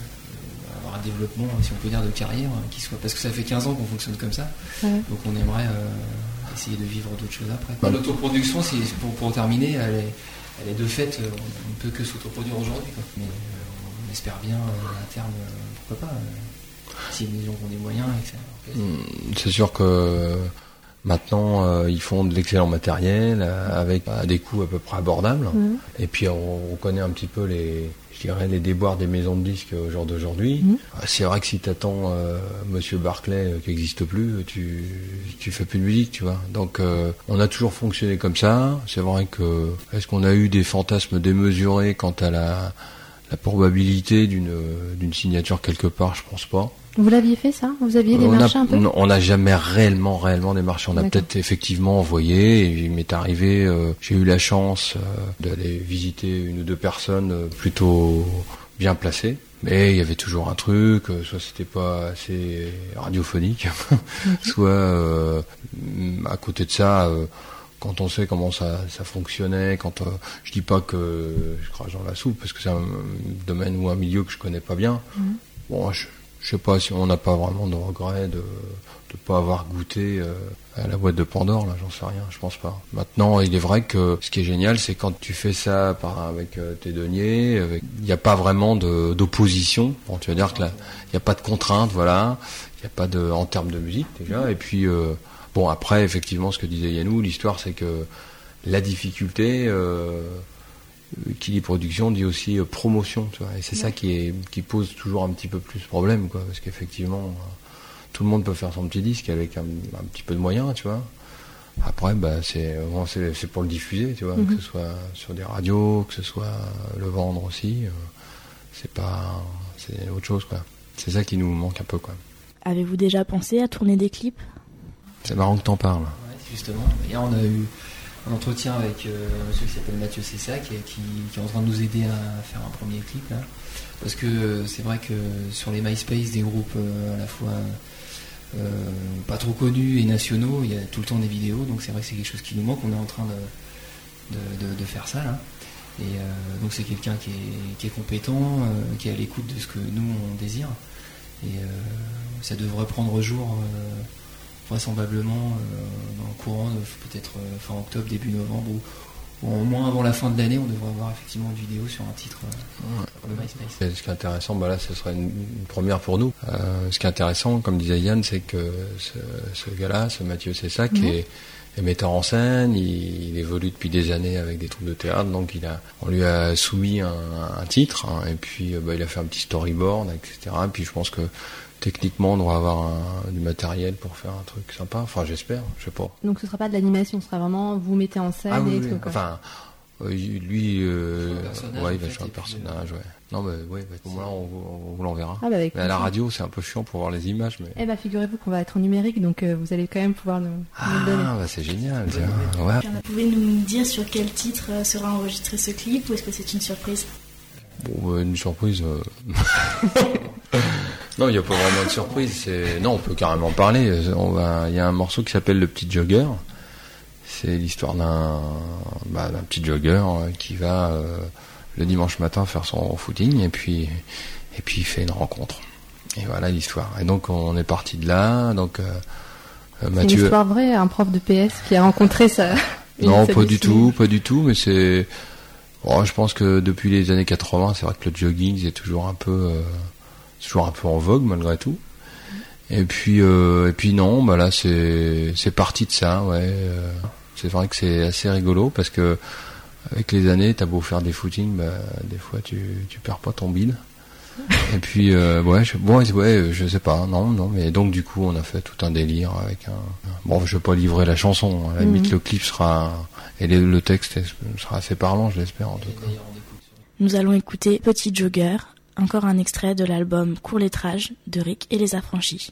euh, avoir un développement, si on peut dire, de carrière euh, qui soit, parce que ça fait quinze ans qu'on fonctionne comme ça, ouais. donc on aimerait euh, essayer de vivre d'autres choses après. Ouais. L'autoproduction, c'est pour, pour terminer, elle est Elle est de fait, on ne peut que s'autoproduire aujourd'hui, quoi. Mais euh, on espère bien euh, à terme, euh, pourquoi pas, euh, si les gens ont des moyens, et cetera. C'est sûr que maintenant euh, ils font de l'excellent matériel euh, avec à des coûts à peu près abordables. Mmh. Et puis on, on connaît un petit peu les, je dirais, les déboires des maisons de disques au jour d'aujourd'hui. Mmh. C'est vrai que si t'attends euh, Monsieur Barclay euh, qui n'existe plus, tu tu fais plus de musique, tu vois. Donc euh, on a toujours fonctionné comme ça. C'est vrai que est-ce qu'on a eu des fantasmes démesurés quant à la la probabilité d'une d'une signature quelque part, je pense pas. Vous l'aviez fait ça ? Vous aviez démarché un peu ? On n'a jamais réellement, réellement démarché. On a D'accord. peut-être effectivement envoyé. Et il m'est arrivé, euh, j'ai eu la chance euh, d'aller visiter une ou deux personnes euh, plutôt bien placées. Mais il y avait toujours un truc, euh, soit c'était pas assez radiophonique, okay. soit euh, à côté de ça, euh, quand on sait comment ça, ça fonctionnait, quand euh, je dis pas que je crache dans la soupe parce que c'est un domaine ou un milieu que je connais pas bien. Mm. Bon, je Je sais pas si on n'a pas vraiment de regret de de pas avoir goûté euh, à la boîte de Pandore, là, j'en sais rien, je pense pas. Maintenant, il est vrai que ce qui est génial, c'est quand tu fais ça par avec euh, tes deniers, avec il n'y a pas vraiment de d'opposition. Bon, tu vas dire que là, il n'y a pas de contrainte, voilà, il n'y a pas de en termes de musique déjà. Et puis euh, bon, après, effectivement, ce que disait Yannou, l'histoire, c'est que la difficulté. Euh, qui dit production dit aussi euh, promotion, tu vois, et c'est ouais. ça qui est qui pose toujours un petit peu plus problème, quoi, parce qu'effectivement euh, tout le monde peut faire son petit disque avec un, un petit peu de moyens, tu vois. Après, bah c'est bon, c'est, c'est pour le diffuser, tu vois, mm-hmm. que ce soit sur des radios, que ce soit le vendre aussi, euh, c'est pas c'est autre chose, quoi. C'est ça qui nous manque un peu, quoi. Avez-vous déjà pensé à tourner des clips ? C'est marrant que t'en parles. Ouais, justement. Hier, on a eu un entretien avec euh, un monsieur qui s'appelle Mathieu Cessac qui, qui, qui est en train de nous aider à faire un premier clip là. Parce que euh, c'est vrai que sur les MySpace des groupes euh, à la fois euh, pas trop connus et nationaux, il y a tout le temps des vidéos, donc c'est vrai que c'est quelque chose qui nous manque. On est en train de, de, de, de faire ça là. Et euh, donc c'est quelqu'un qui est, qui est compétent, euh, qui est à l'écoute de ce que nous on désire. Et euh, ça devrait prendre jour euh, vraisemblablement euh, dans le courant de peut-être euh, fin octobre, début novembre, ou, ou au moins avant la fin de l'année, on devrait avoir effectivement une vidéo sur un titre euh, ouais. de MySpace. Et ce qui est intéressant, bah là ce serait une, une première pour nous. Euh, ce qui est intéressant, comme disait Yann, c'est que ce, ce gars-là, ce Mathieu Cessac, mmh. est est metteur en scène, il, il évolue depuis des années avec des troupes de théâtre, donc il a, on lui a soumis un, un titre, hein, et puis bah, il a fait un petit storyboard, et cetera. Et puis je pense que techniquement on devrait avoir un, du matériel pour faire un truc sympa, enfin j'espère, je sais pas. Donc ce sera pas de l'animation, ce sera vraiment vous mettez en scène ah, oui, et oui. tout quoi. Enfin, euh, lui, euh, ouais, il va en fait, jouer un personnage, ouais. Non, mais ouais, bah, bon, là, on, on, on l'enverra. Ah, bah, mais à la radio, c'est un peu chiant pour voir les images. Mais... Eh bah, figurez-vous qu'on va être en numérique, donc euh, vous allez quand même pouvoir nous, ah, nous le donner. Ah, bah, c'est génial. Ouais. Ouais. Vous pouvez nous dire sur quel titre sera enregistré ce clip, ou est-ce que c'est une surprise? Bon, euh, une surprise. Euh... non, il n'y a pas vraiment de surprise. C'est... Non, on peut carrément parler. On va... Il y a un morceau qui s'appelle Le Petit Jogger. C'est l'histoire d'un, bah, d'un petit jogger qui va euh, le dimanche matin faire son footing et puis et puis il fait une rencontre. Et voilà l'histoire. Et donc on est parti de là. Donc euh, Mathieu. C'est une histoire vraie, un prof de P S qui a rencontré sa. Non, pas du tout, pas du tout. Mais c'est. Bon, je pense que depuis les années quatre-vingts, c'est vrai que le jogging c'est toujours un peu, euh, c'est toujours un peu en vogue malgré tout. Et puis euh, et puis non, bah là c'est c'est parti de ça, ouais. Euh, c'est vrai que c'est assez rigolo parce que avec les années, t'as beau faire des footings, bah, des fois tu tu perds pas ton bide. Et puis euh, ouais, je, bon, ouais, je sais pas, non, non, mais donc du coup on a fait tout un délire avec un. Bon, je vais pas livrer la chanson. À la limite, mmh. le clip sera et les, le texte sera assez parlant, je l'espère en tout cas. Nous allons écouter Petit Jogger, encore un extrait de l'album Court Lettrage de Rick et les Affranchis.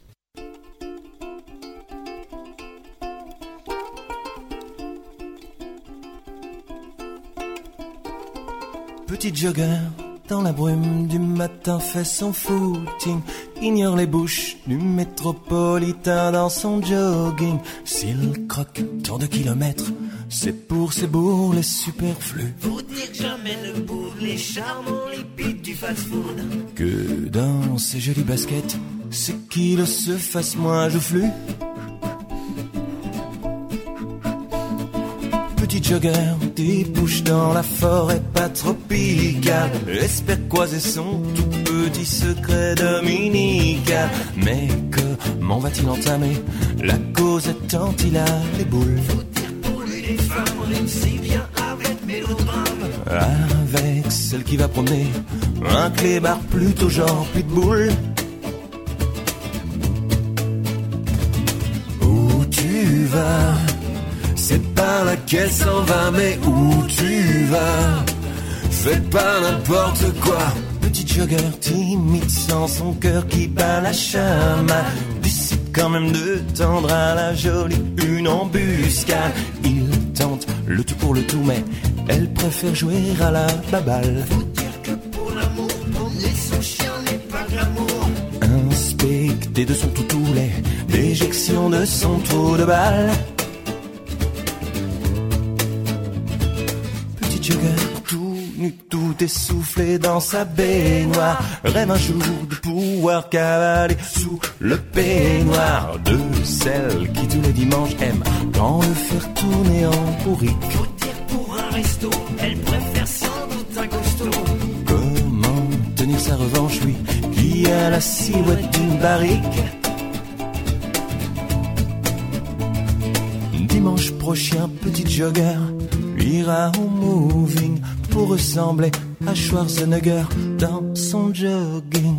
Petit jogger, dans la brume du matin fait son footing, ignore les bouches du métropolitain dans son jogging. S'il croque tant de kilomètres, c'est pour ses bourrelets superflus. Faut dire que jamais ne bourre les charmants lipides du fast-food. Que dans ses jolies baskets, ses kilos se fassent moins joufflus. Petit jogger débouche dans la forêt pas tropicale, espère croiser son tout petit secret dominical. Mais comment va-t-il entamer la cause tant il a les boules? Faut dire pour lui les femmes riment si bien avec mélodrame. Avec celle qui va promener un clébard plutôt genre pitbull. Où tu vas? C'est par là qu'elle s'en va, mais où tu vas? Fais pas n'importe quoi. Petit jogger timide sans son cœur qui bat la chamade, décide quand même de tendre à la jolie une embuscade. Il tente le tout pour le tout, mais elle préfère jouer à la baballe. Faut dire que pour l'amour, promener son chien n'est pas glamour. Inspecter de son toutoulet, déjection de son trou de balle. Tout nu, tout essoufflé dans sa baignoire, rêve un jour de pouvoir cavaler sous le peignoir de celle qui tous les dimanches aime quand le faire tourner en bourrique. Faut dire pour un resto, elle préfère sans doute un costaud. Comment tenir sa revanche, lui qui a la silhouette d'une barrique? Dimanche prochain, petit jogger ira au moving pour ressembler à Schwarzenegger dans son jogging.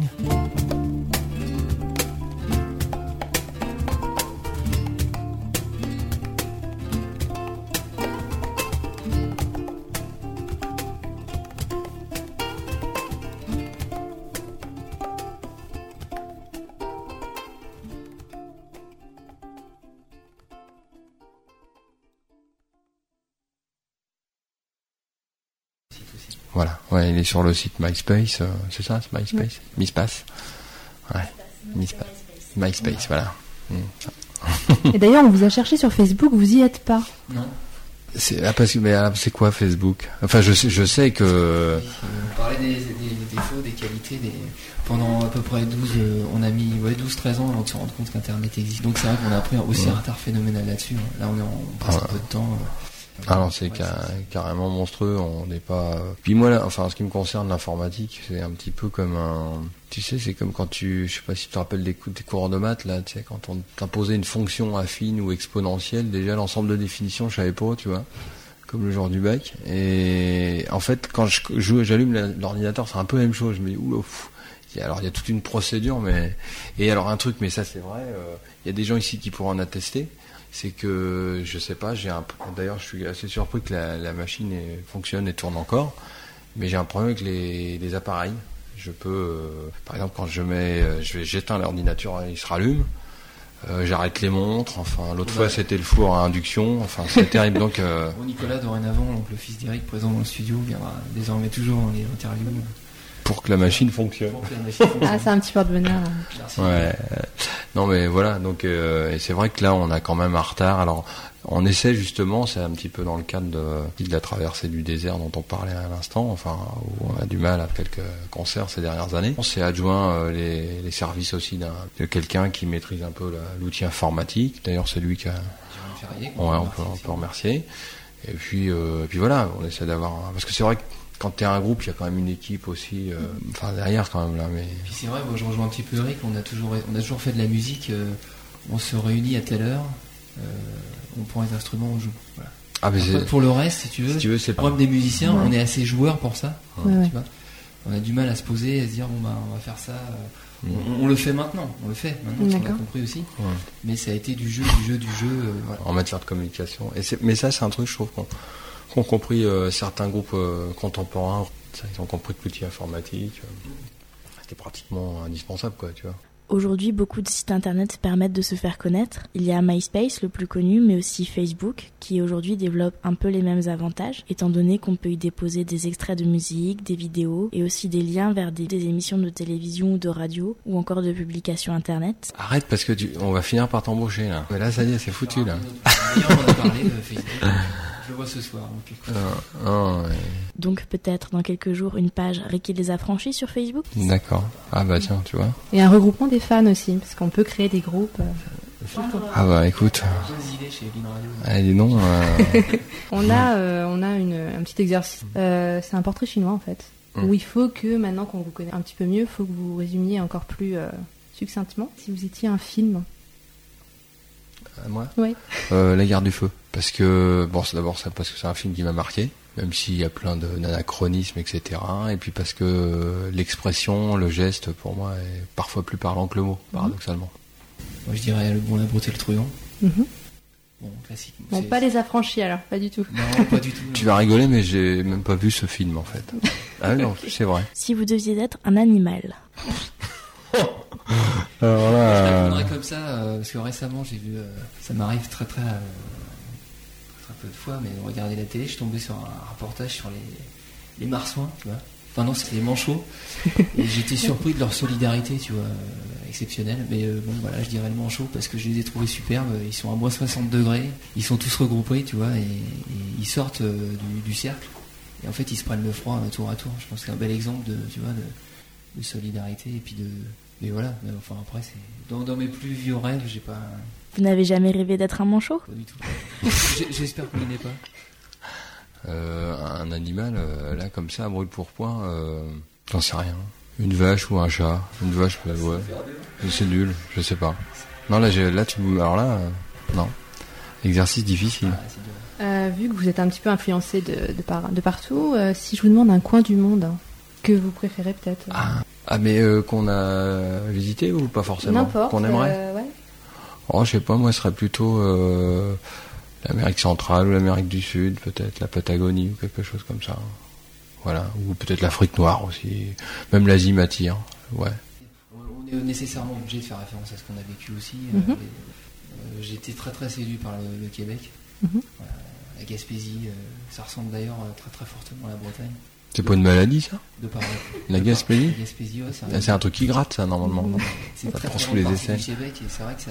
Voilà, ouais, il est sur le site MySpace, euh, c'est ça, c'est MySpace, ouais. MySpace, ouais, MySpace, MySpace, voilà. Et d'ailleurs, on vous a cherché sur Facebook, vous y êtes pas. Non. C'est, ah, parce que, mais alors, c'est quoi Facebook? Enfin, je sais, je sais que. On parlait des, des, des défauts, des qualités. Des... Pendant à peu près douze, euh, on a mis ouais, douze treize ans avant de se rendre compte qu'Internet existe. Donc c'est vrai qu'on a pris aussi ouais. un retard phénoménal là-dessus. Là, on, est en, on passe ah, un peu de temps. Euh, ah non, c'est, ouais, car, c'est carrément monstrueux. On n'est pas. Puis moi, là, enfin, en ce qui me concerne, l'informatique, c'est un petit peu comme un. Tu sais, c'est comme quand tu, je sais pas si tu te rappelles des, des cours de maths, là, tu sais, quand on t'imposait une fonction affine ou exponentielle, déjà l'ensemble de définitions, je savais pas, tu vois, comme le genre du bac. Et en fait, quand je, je j'allume l'ordinateur, c'est un peu la même chose. Je me dis, oula, pff. Alors il y a toute une procédure, mais et alors un truc, mais ça c'est vrai, il euh, y a des gens ici qui pourront en attester. C'est que je sais pas, j'ai un. D'ailleurs, je suis assez surpris que la, la machine est, fonctionne et tourne encore, mais j'ai un problème avec les, les appareils. Je peux, euh, par exemple, quand je mets, euh, je vais j'éteins l'ordinateur, il se rallume. Euh, j'arrête les montres. Enfin, l'autre ouais. fois c'était le four à induction. Enfin, c'est terrible. Donc, euh... bon, Nicolas, dorénavant, donc le fils d'Eric, présent dans le studio, viendra désormais toujours dans les interviews. Pour que la machine fonctionne. Ah, c'est un petit porte-bonheur. Ouais. Non, mais voilà. Donc, euh, et c'est vrai que là, on a quand même un retard. Alors, on essaie justement, c'est un petit peu dans le cadre de, de la traversée du désert dont on parlait à l'instant. Enfin, où on a du mal à quelques concerts ces dernières années. On s'est adjoint euh, les, les services aussi d'un, de quelqu'un qui maîtrise un peu la, l'outil informatique. D'ailleurs, c'est lui qui a. Ouais, on peut, on peut remercier. Et puis, euh, et puis voilà, on essaie d'avoir. Parce que c'est vrai que quand t'es un groupe, il y a quand même une équipe aussi, euh, enfin derrière quand même là. Mais puis c'est vrai, moi je rejoins un petit peu Eric. On a toujours, on a toujours fait de la musique. Euh, on se réunit à telle heure, euh, on prend les instruments, on joue. Voilà. Ah, mais Après, pour le reste, si tu veux, si tu veux c'est le problème des musiciens. Ouais. On est assez joueurs pour ça. Ouais, ouais. Tu vois, on a du mal à se poser et à se dire bon bah on va faire ça. Euh, mmh. on, on le fait maintenant, on le fait maintenant. On a compris aussi. Ouais. Mais ça a été du jeu, du jeu, du jeu. Euh, voilà. En matière de communication. Et c'est, mais ça c'est un truc, je trouve qu'on. ont compris euh, certains groupes euh, contemporains, ils ont compris que l'outil informatique, euh, c'était pratiquement indispensable, quoi, tu vois. Aujourd'hui, beaucoup de sites internet permettent de se faire connaître. Il y a MySpace, le plus connu, mais aussi Facebook, qui aujourd'hui développe un peu les mêmes avantages, étant donné qu'on peut y déposer des extraits de musique, des vidéos, et aussi des liens vers des, des émissions de télévision ou de radio, ou encore de publications internet. Arrête, parce que tu, on va finir par t'embaucher, là. Mais là, ça y est, c'est foutu, là. On a parlé de Facebook. Je le vois ce soir. Donc, euh, oh, ouais. donc peut-être dans quelques jours une page Ricky les Affranchis sur Facebook. D'accord. Ah bah tiens, tu vois. Et un regroupement des fans aussi, parce qu'on peut créer des groupes. Euh, ah bah écoute. Allez, dis non. Euh... on a, euh, on a une, un petit exercice. Euh, c'est un portrait chinois en fait, mm. où il faut que maintenant qu'on vous connaît un petit peu mieux, il faut que vous résumiez encore plus euh, succinctement. Si vous étiez un film. Moi oui. euh, La Guerre du Feu. Parce que, bon, c'est d'abord ça, parce que c'est un film qui m'a marqué, même s'il y a plein de, d'anachronismes, et cetera. Et puis parce que l'expression, le geste, pour moi, est parfois plus parlant que le mot, mmh. paradoxalement. Moi, je dirais Le Bon, la Brute et le Truand. Mmh. Bon, classique. Bon, c'est... pas Les Affranchis alors, pas du tout. Non, pas du tout. Tu vas rigoler, mais j'ai même pas vu ce film, en fait. Ah non, c'est vrai. Si vous deviez être un animal. Alors là, je répondrais comme ça, euh, parce que récemment, j'ai vu, euh, ça m'arrive très très, euh, très peu de fois, mais regarder la télé, je suis tombé sur un reportage sur les, les marsouins, tu vois. Enfin non, c'était les manchots. Et j'étais surpris de leur solidarité, tu vois, euh, exceptionnelle. Mais euh, bon, voilà, je dirais le manchot parce que je les ai trouvés superbes. Ils sont à moins soixante degrés, ils sont tous regroupés, tu vois, et, et ils sortent euh, du, du cercle. Et en fait, ils se prennent le froid tour à tour. Je pense que c'est un bel exemple de, tu vois, de, de solidarité et puis de. Mais voilà, mais enfin après, c'est dans, dans mes plus vieux rêves, j'ai pas. Vous n'avez jamais rêvé d'être un manchot ? Pas du tout. J'espère que vous n'en êtes pas. Euh, un animal, euh, là, comme ça, à brûle pour point, euh, j'en sais rien. Une vache ou un chat. Une vache, bah, ouais. C'est nul, je sais pas. Non, là, j'ai, là tu. Alors là, euh, non. Exercice difficile. Ah, euh, vu que vous êtes un petit peu influencé de, de, par, de partout, euh, si je vous demande un coin du monde hein, que vous préférez peut-être. Euh... Ah. Ah mais euh, qu'on a visité ou pas forcément ? N'importe. Qu'on aimerait euh, ouais. Oh, je sais pas, moi ce serait plutôt euh, l'Amérique centrale ou l'Amérique du Sud, peut-être la Patagonie ou quelque chose comme ça. Voilà, ou peut-être l'Afrique noire aussi. Même l'Asie m'attire. Ouais. On est nécessairement obligé de faire référence à ce qu'on a vécu aussi. Mm-hmm. Euh, euh, j'ai été très très séduit par le, le Québec. Mm-hmm. Voilà, la Gaspésie, euh, ça ressemble d'ailleurs très très fortement à la Bretagne. C'est pas une maladie, ça ? De parler. La Gaspésie ? La Gaspésie, ouais, c'est, c'est un truc qui gratte, ça, normalement. C'est ça très prend très sous les partie aisselles. du Québec et c'est vrai que ça,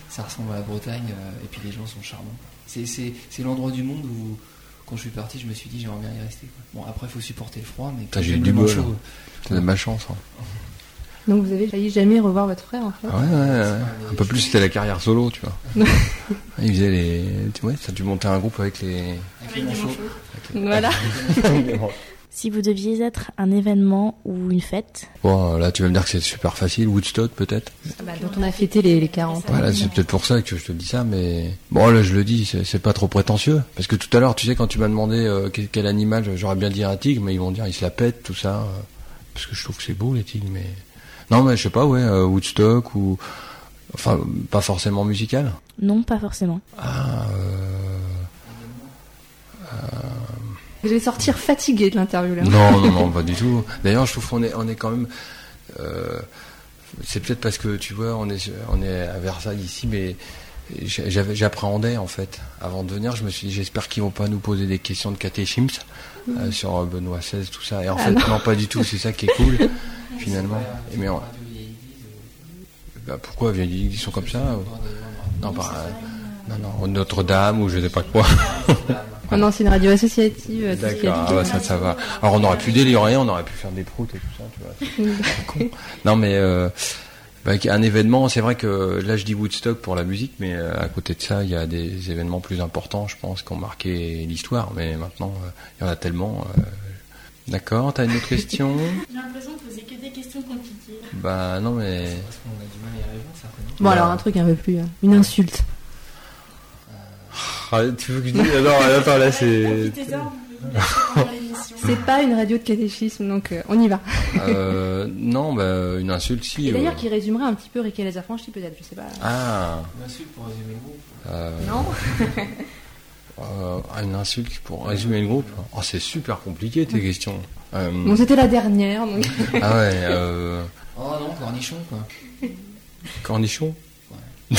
ça ressemble à la Bretagne, euh, et puis les gens sont charmants. C'est, c'est, c'est l'endroit du monde où, quand je suis parti, je me suis dit j'aimerais bien y rester, quoi. Bon, après il faut supporter le froid, mais T'as, j'ai eu du bol. Chaud, t'as de ouais. ma chance. Hein. Donc vous avez failli jamais revoir votre frère, en fait. Ah ouais, ouais, ouais. Un peu plus, c'était la carrière solo, tu vois. Il faisait les, tu vois, ça, tu montais un groupe avec les, avec les manchots. Les... Voilà. Si vous deviez être un événement ou une fête. Bon, là, tu vas me dire que c'est super facile. Woodstock, peut-être. Ah bah, dont on a fêté les, les quarante. Voilà, c'est peut-être pour ça que je te dis ça, mais bon, là, je le dis, c'est, c'est pas trop prétentieux. Parce que tout à l'heure, tu sais, quand tu m'as demandé euh, quel, quel animal, j'aurais bien dit un tigre, mais ils vont dire, ils se la pètent, tout ça. Euh, parce que je trouve que c'est beau, les tigres, mais non, mais je sais pas, ouais, euh, Woodstock ou, enfin, pas forcément musical. Non, pas forcément. Ah. Euh... Euh... Je vais sortir fatigué de l'interview là. Non, non, non, pas du tout. D'ailleurs, je trouve qu'on est, on est quand même. Euh, c'est peut-être parce que tu vois, on est, on est à Versailles ici, mais j'avais, j'appréhendais en fait. Avant de venir, je me suis dit, j'espère qu'ils vont pas nous poser des questions de catéchisme mmh. euh, sur Benoît seize, tout ça. Et en ah fait, non. non, pas du tout. C'est ça qui est cool, finalement. Et mais on, bah, pourquoi ils sont comme ça ou... Non, pas. Euh, non, non, Notre-Dame ou je sais pas quoi. Ah non, c'est une radio associative. D'accord, ah bah ça, ça va. Alors on aurait pu délirer, on aurait pu faire des proutes et tout ça, tu vois. C'est con. Non mais euh, bah, un événement, c'est vrai que là je dis Woodstock pour la musique, mais euh, à côté de ça, il y a des événements plus importants, je pense, qui ont marqué l'histoire. Mais maintenant, euh, il y en a tellement. Euh... D'accord, t'as une autre question? J'ai l'impression de poser que des questions compliquées. Bah non mais. Parce qu'on a du mal à y répondre, certainement. Bon, alors un truc un peu plus, une insulte. Ah, tu veux que je dise? Non, attends, là c'est. C'est pas une radio de catéchisme, donc euh, on y va. euh, non, bah une insulte, si. Et d'ailleurs, euh... qui résumerait un petit peu Rick et les affranchis, peut-être, je sais pas. Ah. Une insulte pour résumer le groupe. Euh... Non. euh, une insulte pour résumer le groupe. Oh, c'est super compliqué tes questions. Euh... Bon, c'était la dernière, donc. Ah ouais. Euh... Oh non, cornichon quoi. Cornichon. Ouais.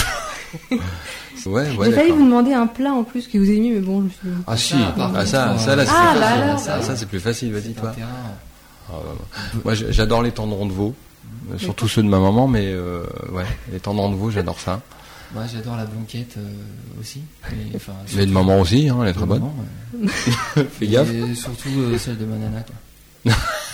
Ouais, ouais, j'ai failli vous demander un plat en plus que vous aimiez, mais bon, je me suis dit... Ah si, ah, ah, ça, ça, là, c'est ah, plus bah facile. alors, ça, bah ça, c'est plus facile, vas-y, toi. Ah, bah, bah. moi, j'adore les tendrons de veau, euh, surtout ceux de ma maman, mais euh, ouais, les tendrons de veau, j'adore ça. Moi, j'adore la blanquette euh, aussi. Mais, enfin, mais de maman aussi, hein, elle est très bonne. Maman, ouais. Fais gaffe. Et surtout euh, celle de ma nana, quoi.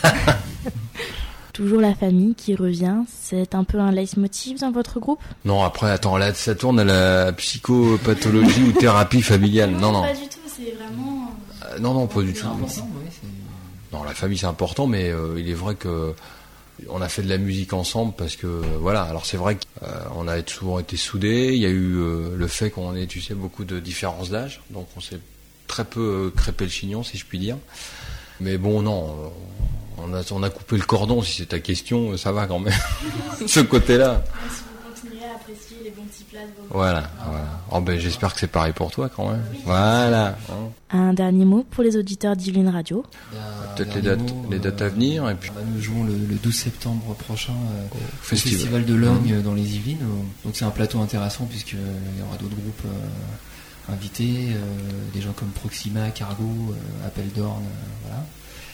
Toujours la famille qui revient, c'est un peu un leitmotiv dans votre groupe? Non, après, attends, là, ça tourne à la psychopathologie ou thérapie familiale. Non, non. Pas du tout, c'est vraiment... Euh, non, non, pas du c'est tout. Important, ouais, c'est... Non, la famille, c'est important, mais euh, il est vrai que on a fait de la musique ensemble parce que, voilà, alors c'est vrai qu'on a toujours été soudés, il y a eu euh, le fait qu'on ait, tu sais, beaucoup de différences d'âge, donc on s'est très peu euh, crêpé le chignon, si je puis dire. Mais bon, non... On a, on a coupé le cordon, si c'est ta question, ça va quand même. Ce côté-là. Si vous continuez à apprécier les bons petits plats de vos... Voilà, voilà. Oh ben, j'espère que c'est pareil pour toi quand même. Oui. Voilà. Un dernier mot pour les auditeurs d'Yvelines Radio. Peut-être les dates, mot, les dates à venir. Et puis... bah, nous jouons le, le douze septembre prochain euh, au Festival. Festival de Logne mmh. dans les Yvelines. Donc c'est un plateau intéressant puisqu'il y aura d'autres groupes euh, invités, euh, des gens comme Proxima, Cargo, euh, Appel d'Orne, euh, voilà.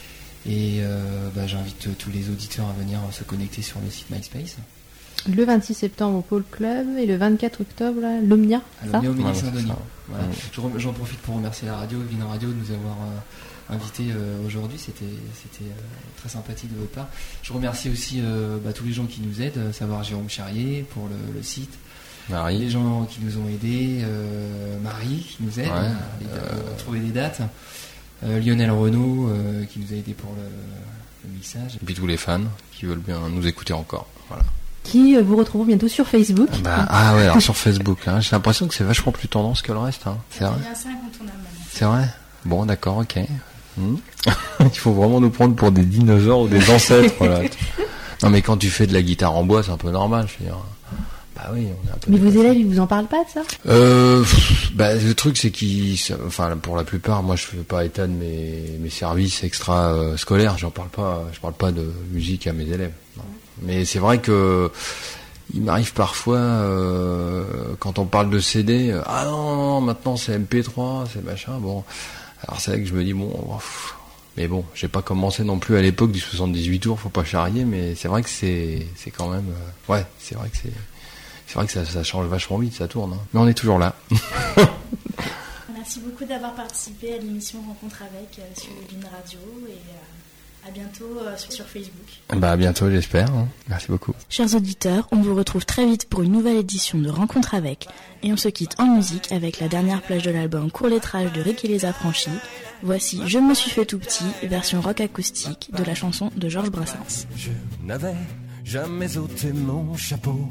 Et euh, bah, j'invite tous les auditeurs à venir se connecter sur le site MySpace. Le vingt-six septembre au Pôle Club et le vingt-quatre octobre, là, l'Omnia. L'Omnia au Ménil-Saint-Denis. Voilà. Ouais. J'en profite pour remercier la radio, Yvelines Radio, de nous avoir euh, invités euh, aujourd'hui. C'était, c'était euh, très sympathique de votre part. Je remercie aussi euh, bah, tous les gens qui nous aident, à savoir Jérôme Charrier pour le, le site. Marie. Les gens qui nous ont aidés, euh, Marie qui nous aide ouais, à, euh... à trouver des dates. Euh, Lionel Renaud euh, qui nous a aidé pour le, le mixage. Et puis tous les fans qui veulent bien nous écouter encore. Voilà. Qui euh, vous retrouvons bientôt sur Facebook. Ah, bah, ah ouais, alors sur Facebook. Hein, j'ai l'impression que c'est vachement plus tendance que le reste. Hein. C'est vrai. C'est incontournable maintenant. C'est vrai. Bon, d'accord, ok. Mmh. Il faut vraiment nous prendre pour des dinosaures ou des ancêtres. Voilà. Non, mais quand tu fais de la guitare en bois, c'est un peu normal. Je veux dire. Ah oui, on est un peu mais vos élèves, ils vous en parlent pas de ça? euh, bah, le truc, c'est qu'ils, enfin, pour la plupart, moi, je fais pas état de mes, mes services extra euh, scolaires. J'en parle pas. Je parle pas de musique à mes élèves. Non. Mais c'est vrai que il m'arrive parfois euh, quand on parle de C D, euh, ah non, non, maintenant c'est M P trois, c'est machin. Bon, alors c'est vrai que je me dis bon. Ouf. Mais bon, j'ai pas commencé non plus à l'époque du soixante-dix-huit tours, faut pas charrier. Mais c'est vrai que c'est, c'est quand même, euh, ouais, c'est vrai que c'est. c'est vrai que ça, ça change vachement vite, ça tourne. Hein. Mais on est toujours là. Merci beaucoup d'avoir participé à l'émission Rencontre avec euh, sur Yvelines Radio et euh, à bientôt euh, sur, sur Facebook. Bah à bientôt, j'espère. Hein. Merci beaucoup. Chers auditeurs, on vous retrouve très vite pour une nouvelle édition de Rencontre avec. Et on se quitte en musique avec la dernière plage de l'album Court-Lettrage de Rick et les Affranchis. Voici Je me suis fait tout petit, version rock acoustique de la chanson de Georges Brassens. Je n'avais jamais ôté mon chapeau.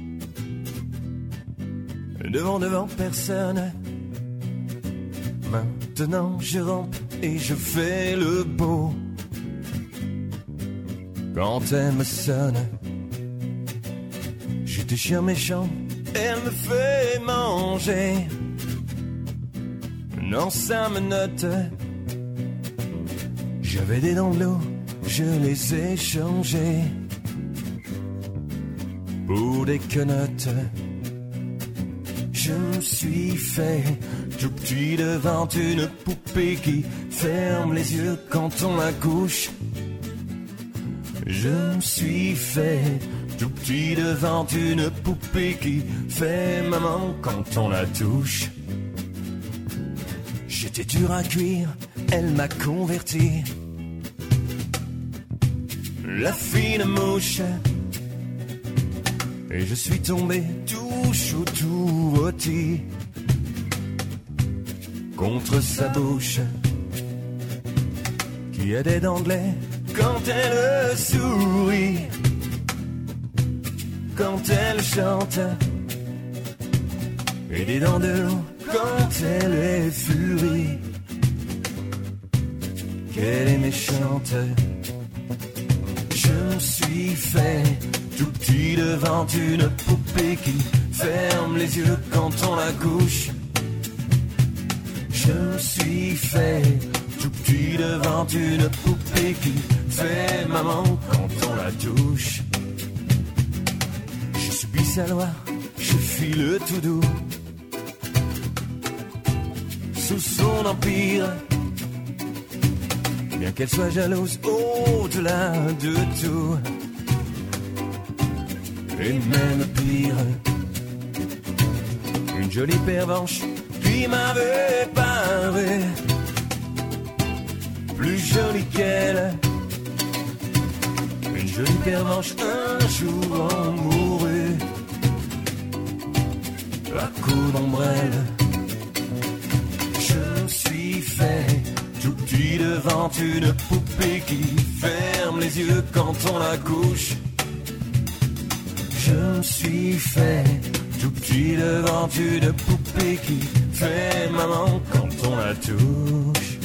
Devant, devant personne. Maintenant je rampe et je fais le beau. Quand elle me sonne, j'étais chien méchant, elle me fait manger. Non, ça me note. J'avais des dents de l'eau, je les ai changées pour des quenottes. Je me suis fait tout petit devant une poupée qui ferme les yeux quand on la couche. Je me suis fait tout petit devant une poupée qui fait maman quand on la touche. J'étais dur à cuire, elle m'a converti. La fine mouche. Et je suis tombé tout chaud, tout rôti contre sa bouche qui a des dents de lait quand elle sourit, quand elle chante, et des dents de l'eau quand elle est furie, qu'elle est méchante. Je me suis fait tout petit devant une poupée qui ferme les yeux quand on la couche. Je me suis fait tout petit devant une poupée qui fait maman quand on la touche. Je subis sa loi, je file tout doux sous son empire. Bien qu'elle soit jalouse au-delà de tout. Et même pire, une jolie pervenche qui m'avait paru plus jolie qu'elle. Une jolie pervenche un jour en mourut à coups d'ombrelle. Je me suis fait tout petit devant une poupée qui ferme les yeux quand on la couche. Je me suis fait tout petit devant une poupée qui fait maman quand on la touche.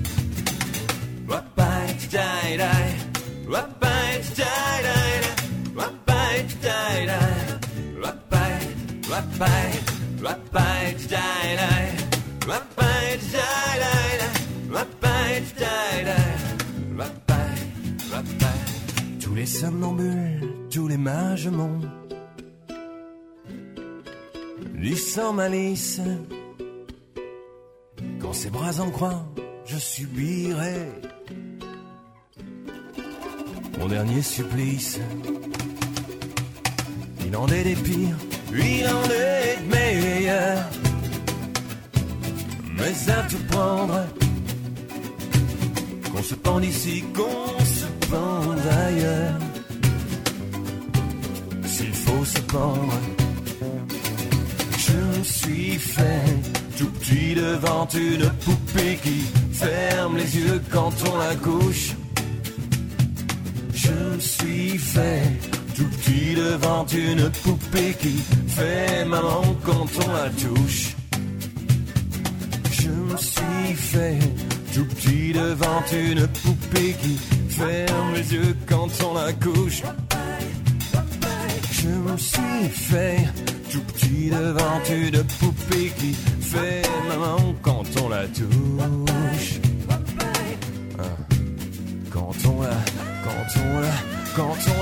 Wapai dai dai, wapai dai dai, wapai dai dai, wapai, wapai, wapai dai dai, wapai dai dai, wapai dai dai, wapai, wapai. Tous les somnambules, tous les mages m'ont dit sans malice, quand ses bras en croix, je subirai mon dernier supplice. Il en est des pires, il en est des meilleurs, mais à tout prendre, qu'on se pende ici, qu'on se pende ailleurs. S'il faut se pendre, je me suis fait tout petit devant une poupée qui ferme les yeux quand on la couche. Je me suis fait tout petit devant une poupée qui fait maman quand on la touche. Je me suis fait tout petit devant une poupée qui ferme les yeux quand on la couche. Je me suis fait tout petit devant une poupée qui fait maman quand on la touche. Ah. Quand on la, quand on la, quand